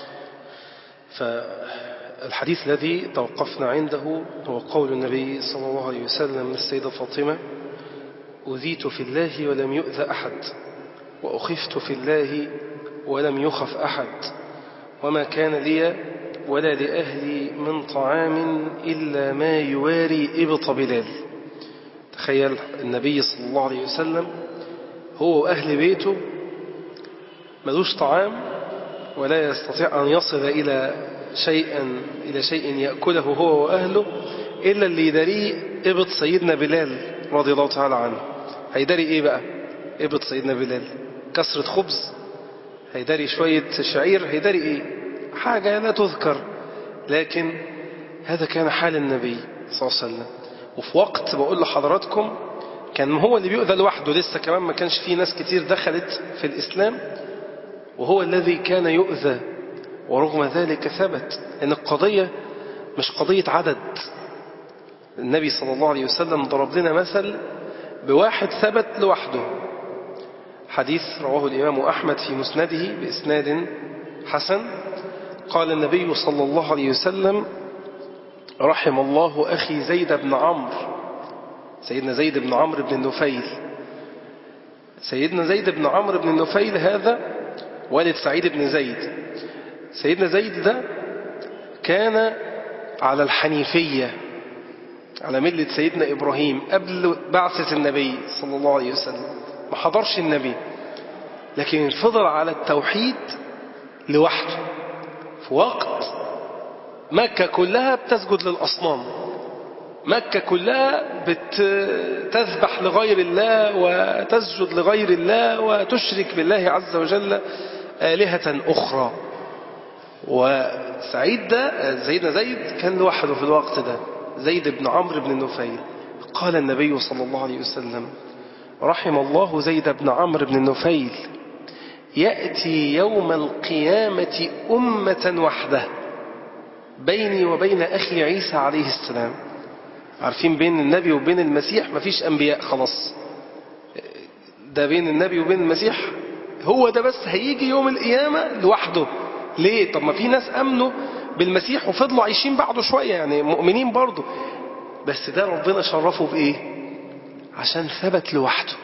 Speaker 1: فالحديث الذي توقفنا عنده هو قول النبي صلى الله عليه وسلم للسيدة فاطمة: أذيت في الله ولم يؤذ أحد وأخفت في الله ولم يخف أحد، وما كان لي ولا لأهلي من طعام إلا ما يواري إبط بلال. تخيل النبي صلى الله عليه وسلم هو وأهل بيته ملوش طعام ولا يستطيع أن يصل إلى شيئا إلى شيء يأكله هو وأهله إلا اللي يداريه إبط سيدنا بلال رضي الله تعالى عنه. هيداري إيه بقى إبط سيدنا بلال؟ كسرة خبز؟ هيداري شوية شعير؟ هيداري إيه؟ حاجة لا تذكر. لكن هذا كان حال النبي صلى الله عليه وسلم. وفي وقت بقول لحضراتكم كان هو اللي بيؤذى لوحده، لسه كمان ما كانش فيه ناس كتير دخلت في الإسلام، وهو الذي كان يؤذى، ورغم ذلك ثبت. إن القضية مش قضية عدد. النبي صلى الله عليه وسلم ضرب لنا مثل بواحد ثبت لوحده. حديث رواه الإمام أحمد في مسنده بإسناد حسن. قال النبي صلى الله عليه وسلم: رحم الله أخي زيد بن عمرو. سيدنا زيد بن عمرو بن النفيل. سيدنا زيد بن عمرو بن النفيل هذا والد سعيد بن زيد. سيدنا زيد ده كان على الحنيفية، على ملة سيدنا إبراهيم قبل بعثة النبي صلى الله عليه وسلم. ما حضرش النبي، لكن فضل على التوحيد لوحده في وقت مكة كلها بتسجد للأصنام، مكة كلها بتذبح لغير الله وتسجد لغير الله وتشرك بالله عز وجل آلهة أخرى. وسعيد ده سيدنا زيد كان لوحده في الوقت ده، زيد بن عمرو بن النفيل. قال النبي صلى الله عليه وسلم: رحم الله زيد بن عمرو بن النفيل، يأتي يوم القيامة أمة وحده بيني وبين أخي عيسى عليه السلام. عارفين بين النبي وبين المسيح مفيش أنبياء خلاص، ده بين النبي وبين المسيح هو ده بس. هيجي يوم القيامة لوحده. ليه؟ طب ما في ناس أمنوا بالمسيح وفضلوا عايشين بعده شوية، يعني مؤمنين برضه، بس ده ربنا شرفه بإيه؟ عشان ثبت لوحده،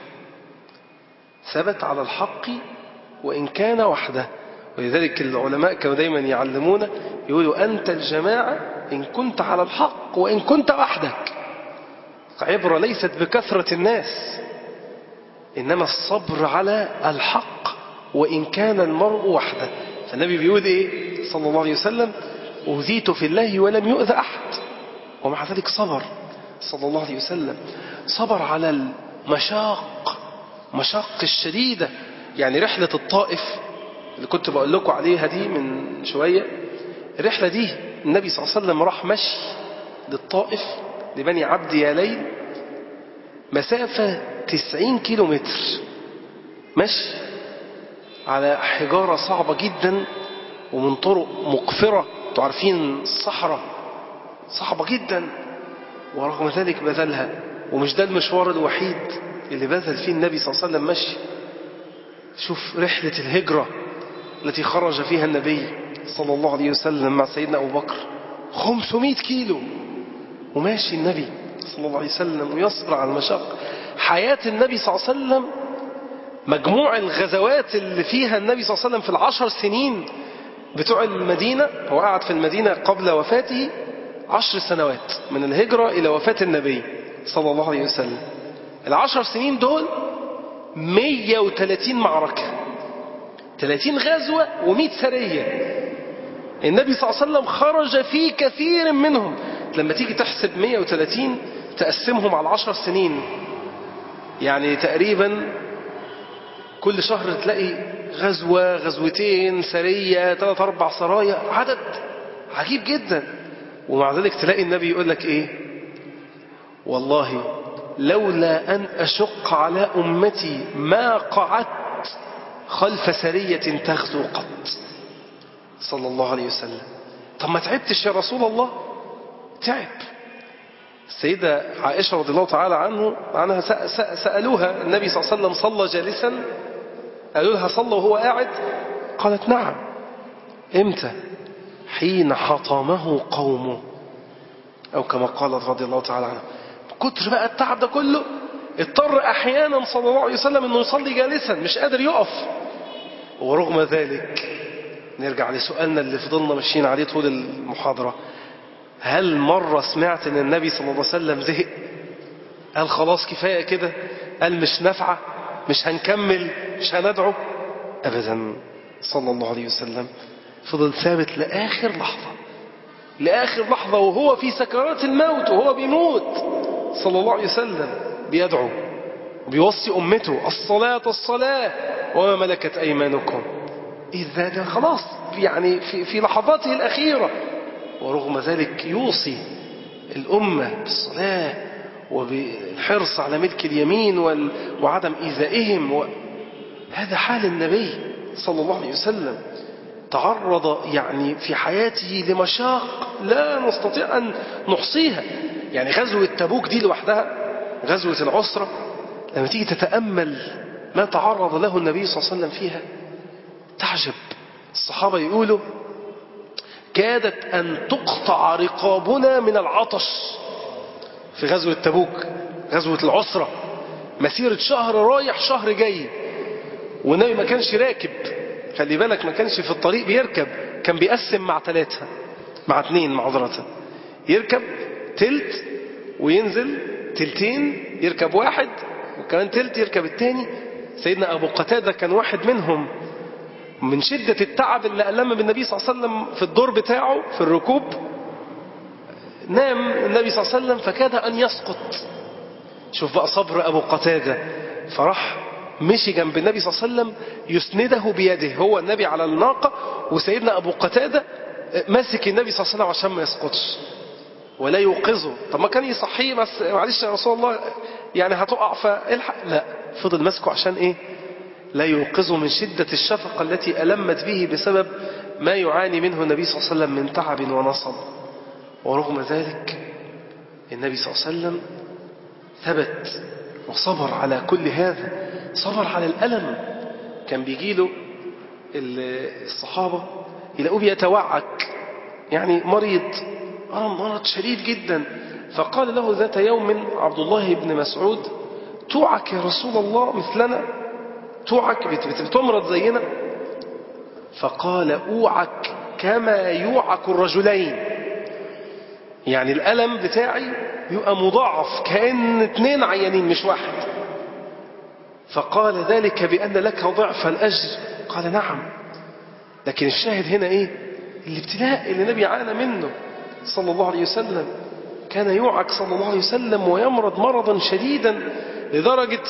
Speaker 1: ثبت على الحق وإن كان وحده. ولذلك العلماء كانوا دايما يعلمونا يقولوا: أنت الجماعة إن كنت على الحق وإن كنت وحدك. عبرة ليست بكثرة الناس، إنما الصبر على الحق وإن كان المرء وحده. فالنبي بيقول إيه صلى الله عليه وسلم: أوذيت في الله ولم يؤذ أحد، ومع ذلك صبر صلى الله عليه وسلم. صبر على المشاق، مشاق الشديدة. يعني رحلة الطائف اللي كنت بقول لكم عليها دي من شوية، الرحلة دي النبي صلى الله عليه وسلم راح مشي للطائف لبني عبد يالين مسافة تسعين كيلو متر مشي على حجارة صعبة جدا ومن طرق مقفرة. تعرفين الصحراء صعبة جدا، ورغم ذلك بذلها. ومش ده المشوار الوحيد اللي بذل فيه النبي صلى الله عليه وسلم مشي. شوف رحلة الهجرة التي خرج فيها النبي صلى الله عليه وسلم مع سيدنا أبو بكر، خمسمائة كيلو وماشي النبي صلى الله عليه وسلم ويصبر على المشاق. حياة النبي صلى الله عليه وسلم، مجموع الغزوات اللي فيها النبي صلى الله عليه وسلم في العشر سنين بتوع المدينة، هو قعد في المدينة قبل وفاته عشر سنوات من الهجرة إلى وفاة النبي صلى الله عليه وسلم. العشر سنين دول مية وثلاثين معركة، ثلاثين غزوة ومئة سرية. النبي صلى الله عليه وسلم خرج في كثير منهم. لما تيجي تحسب مية وثلاثين تقسمهم على عشر سنين، يعني تقريبا كل شهر تلاقي غزوة غزوتين سرية ثلاث أربع سرايا، عدد عجيب جدا. ومع ذلك تلاقي النبي يقول لك إيه؟ والله لولا أن أشق على أمتي ما قعدت خلف سرية تغزو قط، صلى الله عليه وسلم. طب ما تعبتش يا رسول الله؟ تعب. السيدة عائشة رضي الله تعالى عنه عنها سألوها النبي صلى الله عليه وسلم صلى جالسا؟ قالوا لها صلى وهو قاعد؟ قالت نعم. امتى؟ حين حطمه قومه، أو كما قالت رضي الله تعالى عنها. كتر بقى التعب ده كله اضطر أحيانا صلى الله عليه وسلم أنه يصلي جالسا، مش قادر يقف. ورغم ذلك نرجع لسؤالنا اللي فضلنا ماشيين عليه طول المحاضرة، هل مرة سمعت أن النبي صلى الله عليه وسلم زهق؟ قال خلاص كفاية كده؟ قال مش نافعة، مش هنكمل، مش هندعو؟ أبدا. صلى الله عليه وسلم فضل ثابت لآخر لحظة، لآخر لحظة وهو في سكرات الموت، وهو بيموت صلى الله عليه وسلم بيدعو وبيوصي أمته الصلاة الصلاة وما ملكت أيمانكم. إذا ده خلاص يعني في, في لحظاته الأخيرة، ورغم ذلك يوصي الأمة بالصلاة وبالحرص على ملك اليمين وعدم إيذائهم و... هذا حال النبي صلى الله عليه وسلم. تعرض يعني في حياته لمشاق لا نستطيع أن نحصيها. يعني غزوة تبوك دي لوحدها، غزوة العسرة، لما تيجي تتأمل ما تعرض له النبي صلى الله عليه وسلم فيها تعجب. الصحابة يقولوا كادت أن تقطع رقابنا من العطش في غزوة تبوك، غزوة العسرة، مسيرة شهر رايح شهر جاي، والنبي ما كانش راكب، خلي بالك ما كانش في الطريق بيركب، كان بيقسم مع ثلاثة مع اثنين معذرة، يركب تلت وينزل تلتين، يركب واحد وكمان تلت يركب التاني. سيدنا أبو قتادة كان واحد منهم. من شدة التعب اللي ألم بالنبي صلى الله عليه وسلم في الدور بتاعه في الركوب، نام النبي صلى الله عليه وسلم فكاد أن يسقط. شوف بقى صبر أبو قتادة، فراح مشي جنب النبي صلى الله عليه وسلم يسنده بيده، هو النبي على الناقة وسيدنا أبو قتادة ماسك النبي صلى الله عليه وسلم عشان ما يسقطش ولا يوقظه. طب ما كان يصحيه بس معلش يا رسول الله يعني هتقع فالحق، لا، فضل ماسكه عشان ايه؟ لا يوقظه من شدة الشفقة التي ألمت به بسبب ما يعاني منه النبي صلى الله عليه وسلم من تعب ونصب. ورغم ذلك النبي صلى الله عليه وسلم ثبت وصبر على كل هذا، صبر على الألم. كان بيجيله الصحابة يلاقوه بيتوعك، يعني مريض مرض شديد جدا، فقال له ذات يوم عبد الله بن مسعود توعك يا رسول الله مثلنا، توعك بتمرض زينا؟ فقال اوعك كما يوعك الرجلين، يعني الألم بتاعي يبقى مضاعف كأن اتنين عيانين مش واحد. فقال ذلك بأن لك ضعف الأجر؟ قال نعم. لكن الشاهد هنا ايه؟ الابتلاء اللي النبي عانى منه صلى الله عليه وسلم. كان يوعك صلى الله عليه وسلم ويمرض مرضا شديدا لدرجة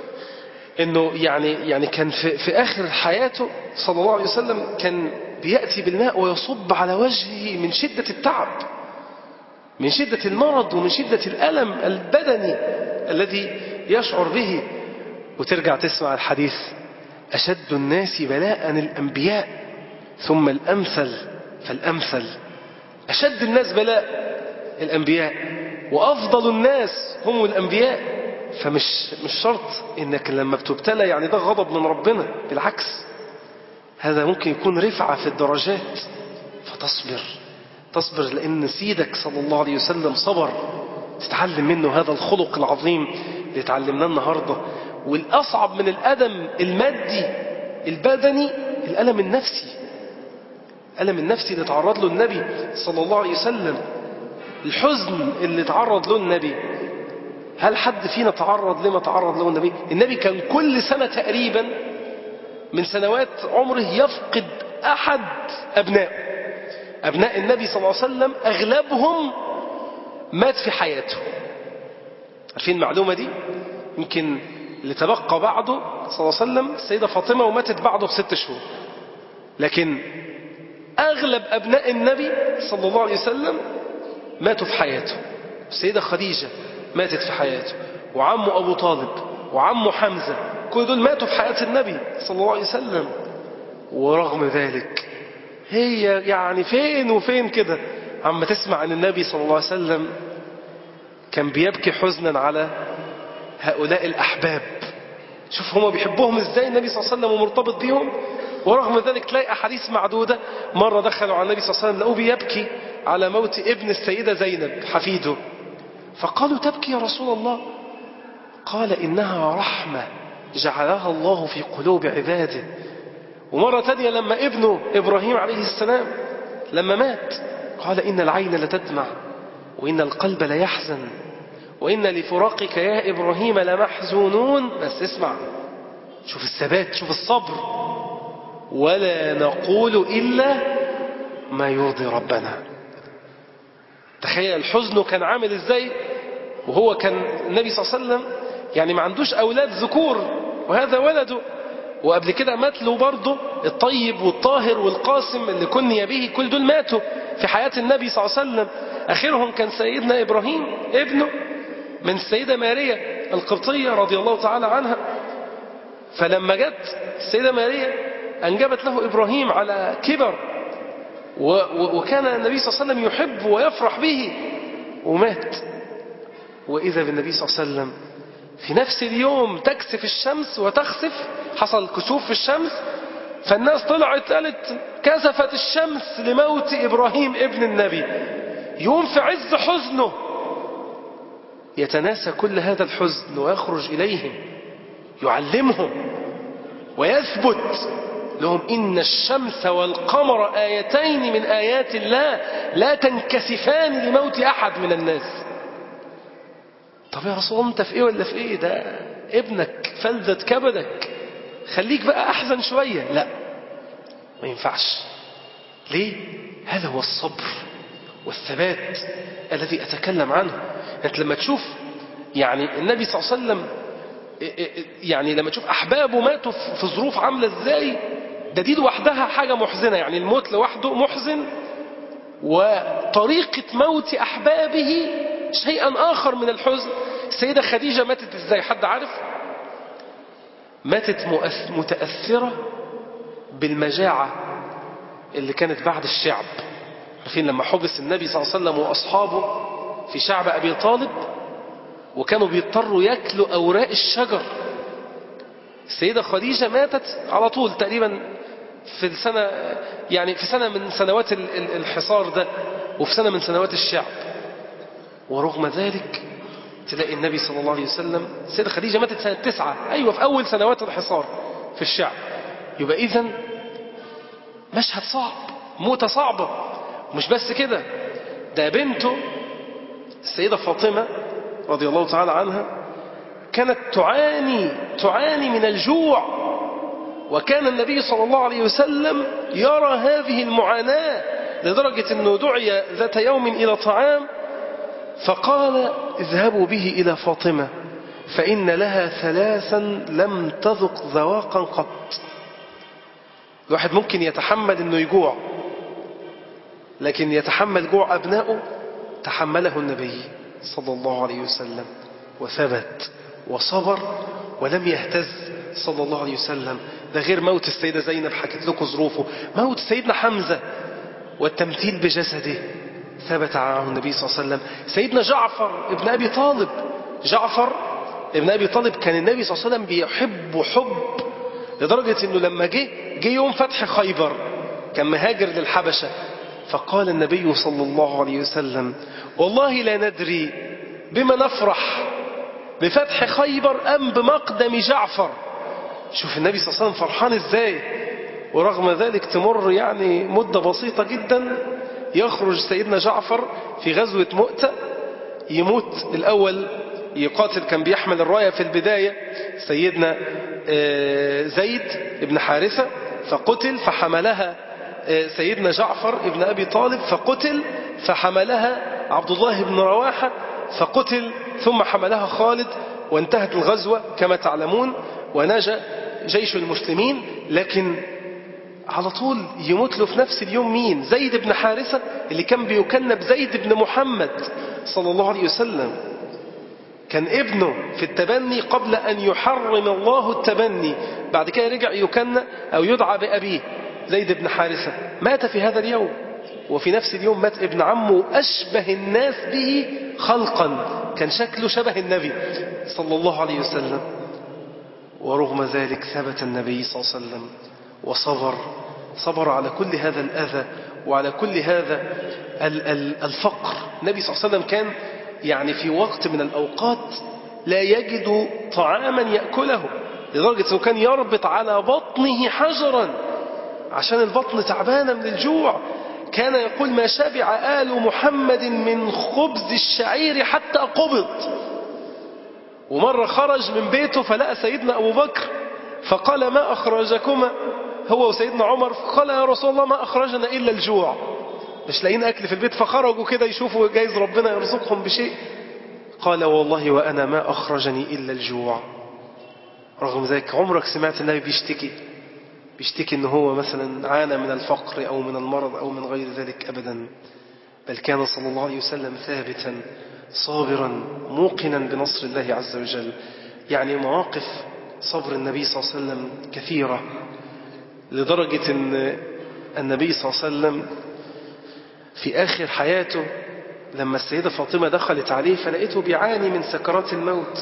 Speaker 1: انه يعني يعني كان في, في آخر حياته صلى الله عليه وسلم كان بيأتي بالماء ويصب على وجهه من شدة التعب، من شدة المرض ومن شدة الألم البدني الذي يشعر به. وترجع تسمع الحديث أشد الناس بلاء الأنبياء ثم الأمثل فالأمثل. أشد الناس بلاء الأنبياء وأفضل الناس هم الأنبياء. فمش مش شرط إنك لما بتبتلى يعني ده غضب من ربنا، بالعكس هذا ممكن يكون رفعة في الدرجات، فتصبر تصبر لأن سيدك صلى الله عليه وسلم صبر، تتعلم منه هذا الخلق العظيم اللي تعلمناه النهاردة. والأصعب من الألم المادي البدني الألم النفسي، الألم النفسي اللي تعرض له النبي صلى الله عليه وسلم. الحزن اللي تعرض له النبي، هل حد فينا تعرض لما تعرض له النبي؟ النبي كان كل سنة تقريبا من سنوات عمره يفقد أحد أبنائه. أبناء النبي صلى الله عليه وسلم أغلبهم مات في حياته. عارفين المعلومة دي؟ يمكن اللي تبقى بعده صلى الله عليه وسلم السيدة فاطمة وماتت بعده بست شهور، لكن أغلب أبناء النبي صلى الله عليه وسلم ماتوا في حياته. السيدة خديجة ماتت في حياته، وعمه أبو طالب وعمه حمزة، كل دول ماتوا في حياة النبي صلى الله عليه وسلم. ورغم ذلك هي يعني فين وفين كده عما تسمع أن النبي صلى الله عليه وسلم كان بيبكي حزنا على هؤلاء الأحباب. شوف هما بيحبوهم ازاي النبي صلى الله عليه وسلم ومرتبط بيهم، ورغم ذلك تلاقي أحاديث معدودة. مرة دخلوا على النبي صلى الله عليه وسلم لقوه بيبكي على موت ابن السيدة زينب حفيده، فقالوا تبكي يا رسول الله؟ قال إنها رحمة جعلها الله في قلوب عباده. ومرة تانية لما ابنه إبراهيم عليه السلام لما مات قال إن العين لتدمع وإن القلب ليحزن وإن لفراقك يا إبراهيم لمحزونون. بس اسمع، شوف الثبات، شوف الصبر. ولا نقول إلا ما يرضي ربنا. تخيل الحزن كان عامل ازاي، وهو كان النبي صلى الله عليه وسلم يعني ما عندوش أولاد ذكور وهذا ولده، وقبل كده مات له برضه الطيب والطاهر والقاسم اللي كني به، كل دول ماتوا في حياة النبي صلى الله عليه وسلم. آخرهم كان سيدنا إبراهيم ابنه من السيدة ماريا القبطية رضي الله تعالى عنها. فلما جت السيدة ماريا أنجبت له إبراهيم على كبر، وكان النبي صلى الله عليه وسلم يحب ويفرح به، ومات. وإذا بالنبي صلى الله عليه وسلم في نفس اليوم تكسف الشمس وتخسف، حصل كسوف في الشمس، فالناس طلعت قالت كسفت الشمس لموت إبراهيم ابن النبي. يوم في عز حزنه يتناسى كل هذا الحزن ويخرج إليهم يعلمهم ويثبت لهم إن الشمس والقمر آيتين من آيات الله لا تنكسفان لموت أحد من الناس. طب يا رسول الله انت في ايه ولا في ايه؟ ده ابنك فلذة كبدك، خليك بقى أحزن شوية. لا، ما ينفعش. ليه؟ هذا هو الصبر والثبات الذي أتكلم عنه. أنت لما تشوف يعني النبي صلى الله عليه وسلم، يعني لما تشوف أحبابه ماتوا في ظروف عاملة إزاي، ده دي لوحدها حاجة محزنة. يعني الموت لوحده محزن، وطريقة موت أحبابه شيئا آخر من الحزن. السيدة خديجة ماتت إزاي؟ حد عارف؟ ماتت متأثرة بالمجاعة اللي كانت بعد الشعب. عارفين لما حبس النبي صلى الله عليه وسلم وأصحابه في شعب أبي طالب، وكانوا بيضطروا يأكلوا أوراق الشجر، السيدة خديجة ماتت على طول تقريبا في السنة، يعني في سنة من سنوات الحصار ده، وفي سنة من سنوات الشعب. ورغم ذلك تلاقي النبي صلى الله عليه وسلم، السيدة خديجة ماتت سنة تسعة، أيوة في أول سنوات الحصار في الشعب. يبقى إذن مشهد صعب، موتة صعبة. مش بس كده، ده بنته السيدة فاطمة رضي الله تعالى عنها كانت تعاني تعاني من الجوع، وكان النبي صلى الله عليه وسلم يرى هذه المعاناة لدرجة أنه دعي ذات يوم إلى طعام فقال اذهبوا به إلى فاطمة فإن لها ثلاثا لم تذق ذواقا قط. الواحد ممكن يتحمل أنه يجوع، لكن يتحمل جوع أبنائه تحمله النبي صلى الله عليه وسلم، وثبت وصبر ولم يهتز صلى الله عليه وسلم. ده غير موت السيدة زينب، حكيت لكم ظروفه. موت سيدنا حمزة والتمثيل بجسده ثبت عنه النبي صلى الله عليه وسلم. سيدنا جعفر ابن أبي طالب، جعفر ابن أبي طالب كان النبي صلى الله عليه وسلم بيحب حب لدرجة أنه لما جه جه يوم فتح خيبر كان مهاجر للحبشة، فقال النبي صلى الله عليه وسلم والله لا ندري بما نفرح، بفتح خيبر أم بمقدم جعفر. شوف النبي صلى الله عليه وسلم فرحان إزاي، ورغم ذلك تمر يعني مدة بسيطة جدا يخرج سيدنا جعفر في غزوة مؤتة، يموت الأول يقاتل، كان بيحمل الراية في البداية سيدنا زيد بن حارثة فقتل، فحملها سيدنا جعفر ابن أبي طالب فقتل، فحملها عبد الله بن رواحة فقتل، ثم حملها خالد، وانتهت الغزوة كما تعلمون ونجا جيش المسلمين. لكن على طول يموت له في نفس اليوم مين؟ زيد بن حارثة اللي كان بيكنب زيد بن محمد صلى الله عليه وسلم، كان ابنه في التبني قبل أن يحرم الله التبني، بعد كده رجع يكنى أو يدعى بأبيه زيد بن حارثة، مات في هذا اليوم. وفي نفس اليوم مات ابن عمه أشبه الناس به خلقا، كان شكله شبه النبي صلى الله عليه وسلم، ورغم ذلك ثبت النبي صلى الله عليه وسلم وصبر، صبر على كل هذا الأذى وعلى كل هذا الفقر. النبي صلى الله عليه وسلم كان يعني في وقت من الأوقات لا يجد طعاما يأكله، لدرجة أنه كان يربط على بطنه حجرا عشان البطن تعبانة من الجوع. كان يقول ما شبع آل محمد من خبز الشعير حتى قبض. ومرة خرج من بيته فلقى سيدنا أبو بكر فقال ما أخرجكما هو وسيدنا عمر، فقال يا رسول الله ما أخرجنا إلا الجوع، مش لاقيين أكل في البيت، فخرجوا كده يشوفوا جايز ربنا يرزقهم بشيء. قال والله وأنا ما أخرجني إلا الجوع. رغم ذلك عمرك سمعت النبي بيشتكي بيشتكي إن هو مثلا عانى من الفقر أو من المرض أو من غير ذلك أبدا، بل كان صلى الله عليه وسلم ثابتا صابرا موقنا بنصر الله عز وجل. يعني مواقف صبر النبي صلى الله عليه وسلم كثيرة، لدرجة أن النبي صلى الله عليه وسلم في آخر حياته لما السيدة فاطمة دخلت عليه فلقيته بيعاني من سكرات الموت،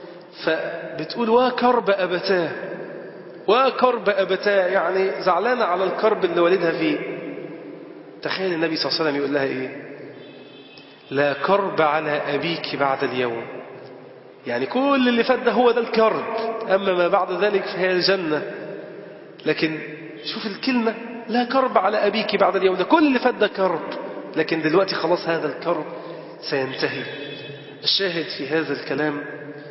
Speaker 1: فبتقول وكرب أبتاه وكرب أبتاه، يعني زعلانة على الكرب اللي والدها فيه. تخيل النبي صلى الله عليه وسلم يقول لها إيه؟ لا كرب على أبيك بعد اليوم، يعني كل اللي فات ده هو ده الكرب، أما ما بعد ذلك فهي الجنة. لكن شوف الكلمة لا كرب على أبيك بعد اليوم، ده كل اللي فات ده كرب، لكن دلوقتي خلاص هذا الكرب سينتهي. الشاهد في هذا الكلام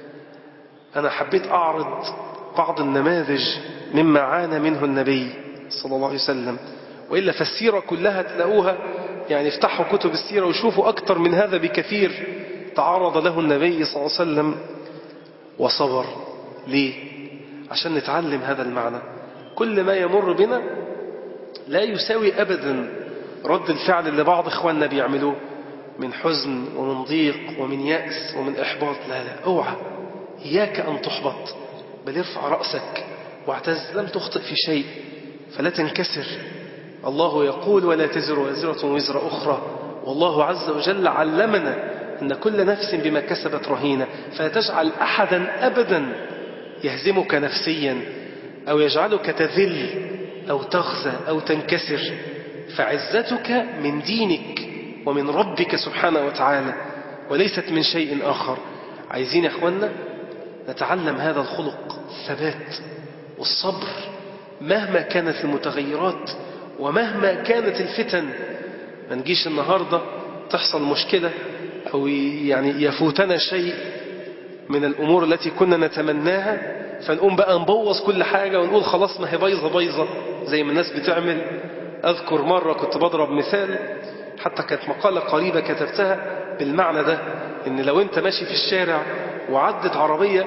Speaker 1: أنا حبيت أعرض بعض النماذج مما عانى منه النبي صلى الله عليه وسلم، وإلا فالسيرة كلها تلاقوها، يعني افتحوا كتب السيرة وشوفوا أكتر من هذا بكثير تعرض له النبي صلى الله عليه وسلم وصبر. ليه؟ عشان نتعلم هذا المعنى. كل ما يمر بنا لا يساوي أبدا رد الفعل اللي بعض إخواننا بيعملوه من حزن ومن ضيق ومن يأس ومن إحباط. لا لا، اوعى، إياك أن تحبط، بل ارفع رأسك واعتز، لم تخطئ في شيء فلا تنكسر. الله يقول ولا تزر وازرة وزر أخرى، والله عز وجل علمنا أن كل نفس بما كسبت رهينة، فلا تجعل أحدا أبدا يهزمك نفسيا أو يجعلك تذل أو تخزى أو تنكسر، فعزتك من دينك ومن ربك سبحانه وتعالى وليست من شيء آخر. عايزين يا أخوانا نتعلم هذا الخلق، الثبات والصبر مهما كانت المتغيرات ومهما كانت الفتن. ما نجيش النهاردة تحصل مشكلة أو يعني يفوتنا شيء من الأمور التي كنا نتمناها فنقوم بقى نبوظ كل حاجة ونقول خلاص ما هي بايظة بايظة زي ما الناس بتعمل. أذكر مرة كنت بضرب مثال، حتى كانت مقالة قريبة كتبتها بالمعنى ده، إن لو أنت ماشي في الشارع وعدت عربية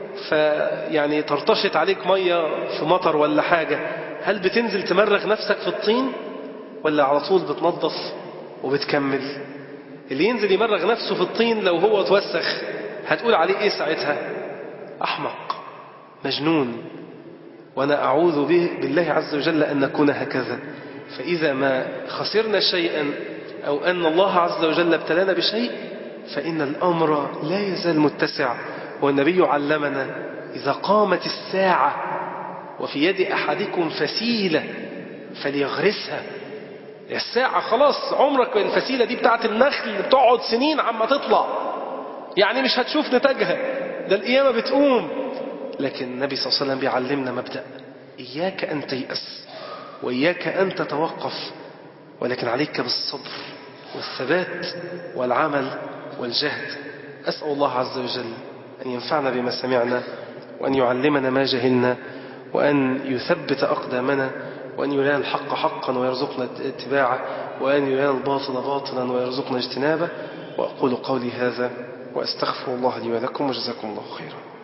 Speaker 1: فيعني ترتشط عليك مية في مطر ولا حاجة، هل بتنزل تمرغ نفسك في الطين ولا على طول بتنظف وبتكمل؟ اللي ينزل يمرغ نفسه في الطين لو هو توسخ هتقول عليه ايه ساعتها؟ أحمق، مجنون. وأنا أعوذ به بالله عز وجل أن نكون هكذا. فإذا ما خسرنا شيئا أو أن الله عز وجل ابتلانا بشيء فإن الأمر لا يزال متسع. والنبي علمنا إذا قامت الساعة وفي يد أحدكم فسيلة فليغرسها. الساعة خلاص عمرك، الفسيلة دي بتاعت النخل بتقعد سنين عما تطلع، يعني مش هتشوف نتاجها، ده القيامة بتقوم. لكن النبي صلى الله عليه وسلم بيعلمنا مبدأ: إياك أن تيأس وإياك أن تتوقف، ولكن عليك بالصبر والثبات والعمل والجهد. أسأل الله عز وجل أن ينفعنا بما سمعنا، وأن يعلمنا ما جهلنا، وأن يثبت أقدامنا، وأن يرينا الحق حقا ويرزقنا اتباعه، وأن يرينا الباطل باطلا ويرزقنا اجتنابه. وأقول قولي هذا وأستغفر الله لي ولكم، وجزاكم الله خيرا.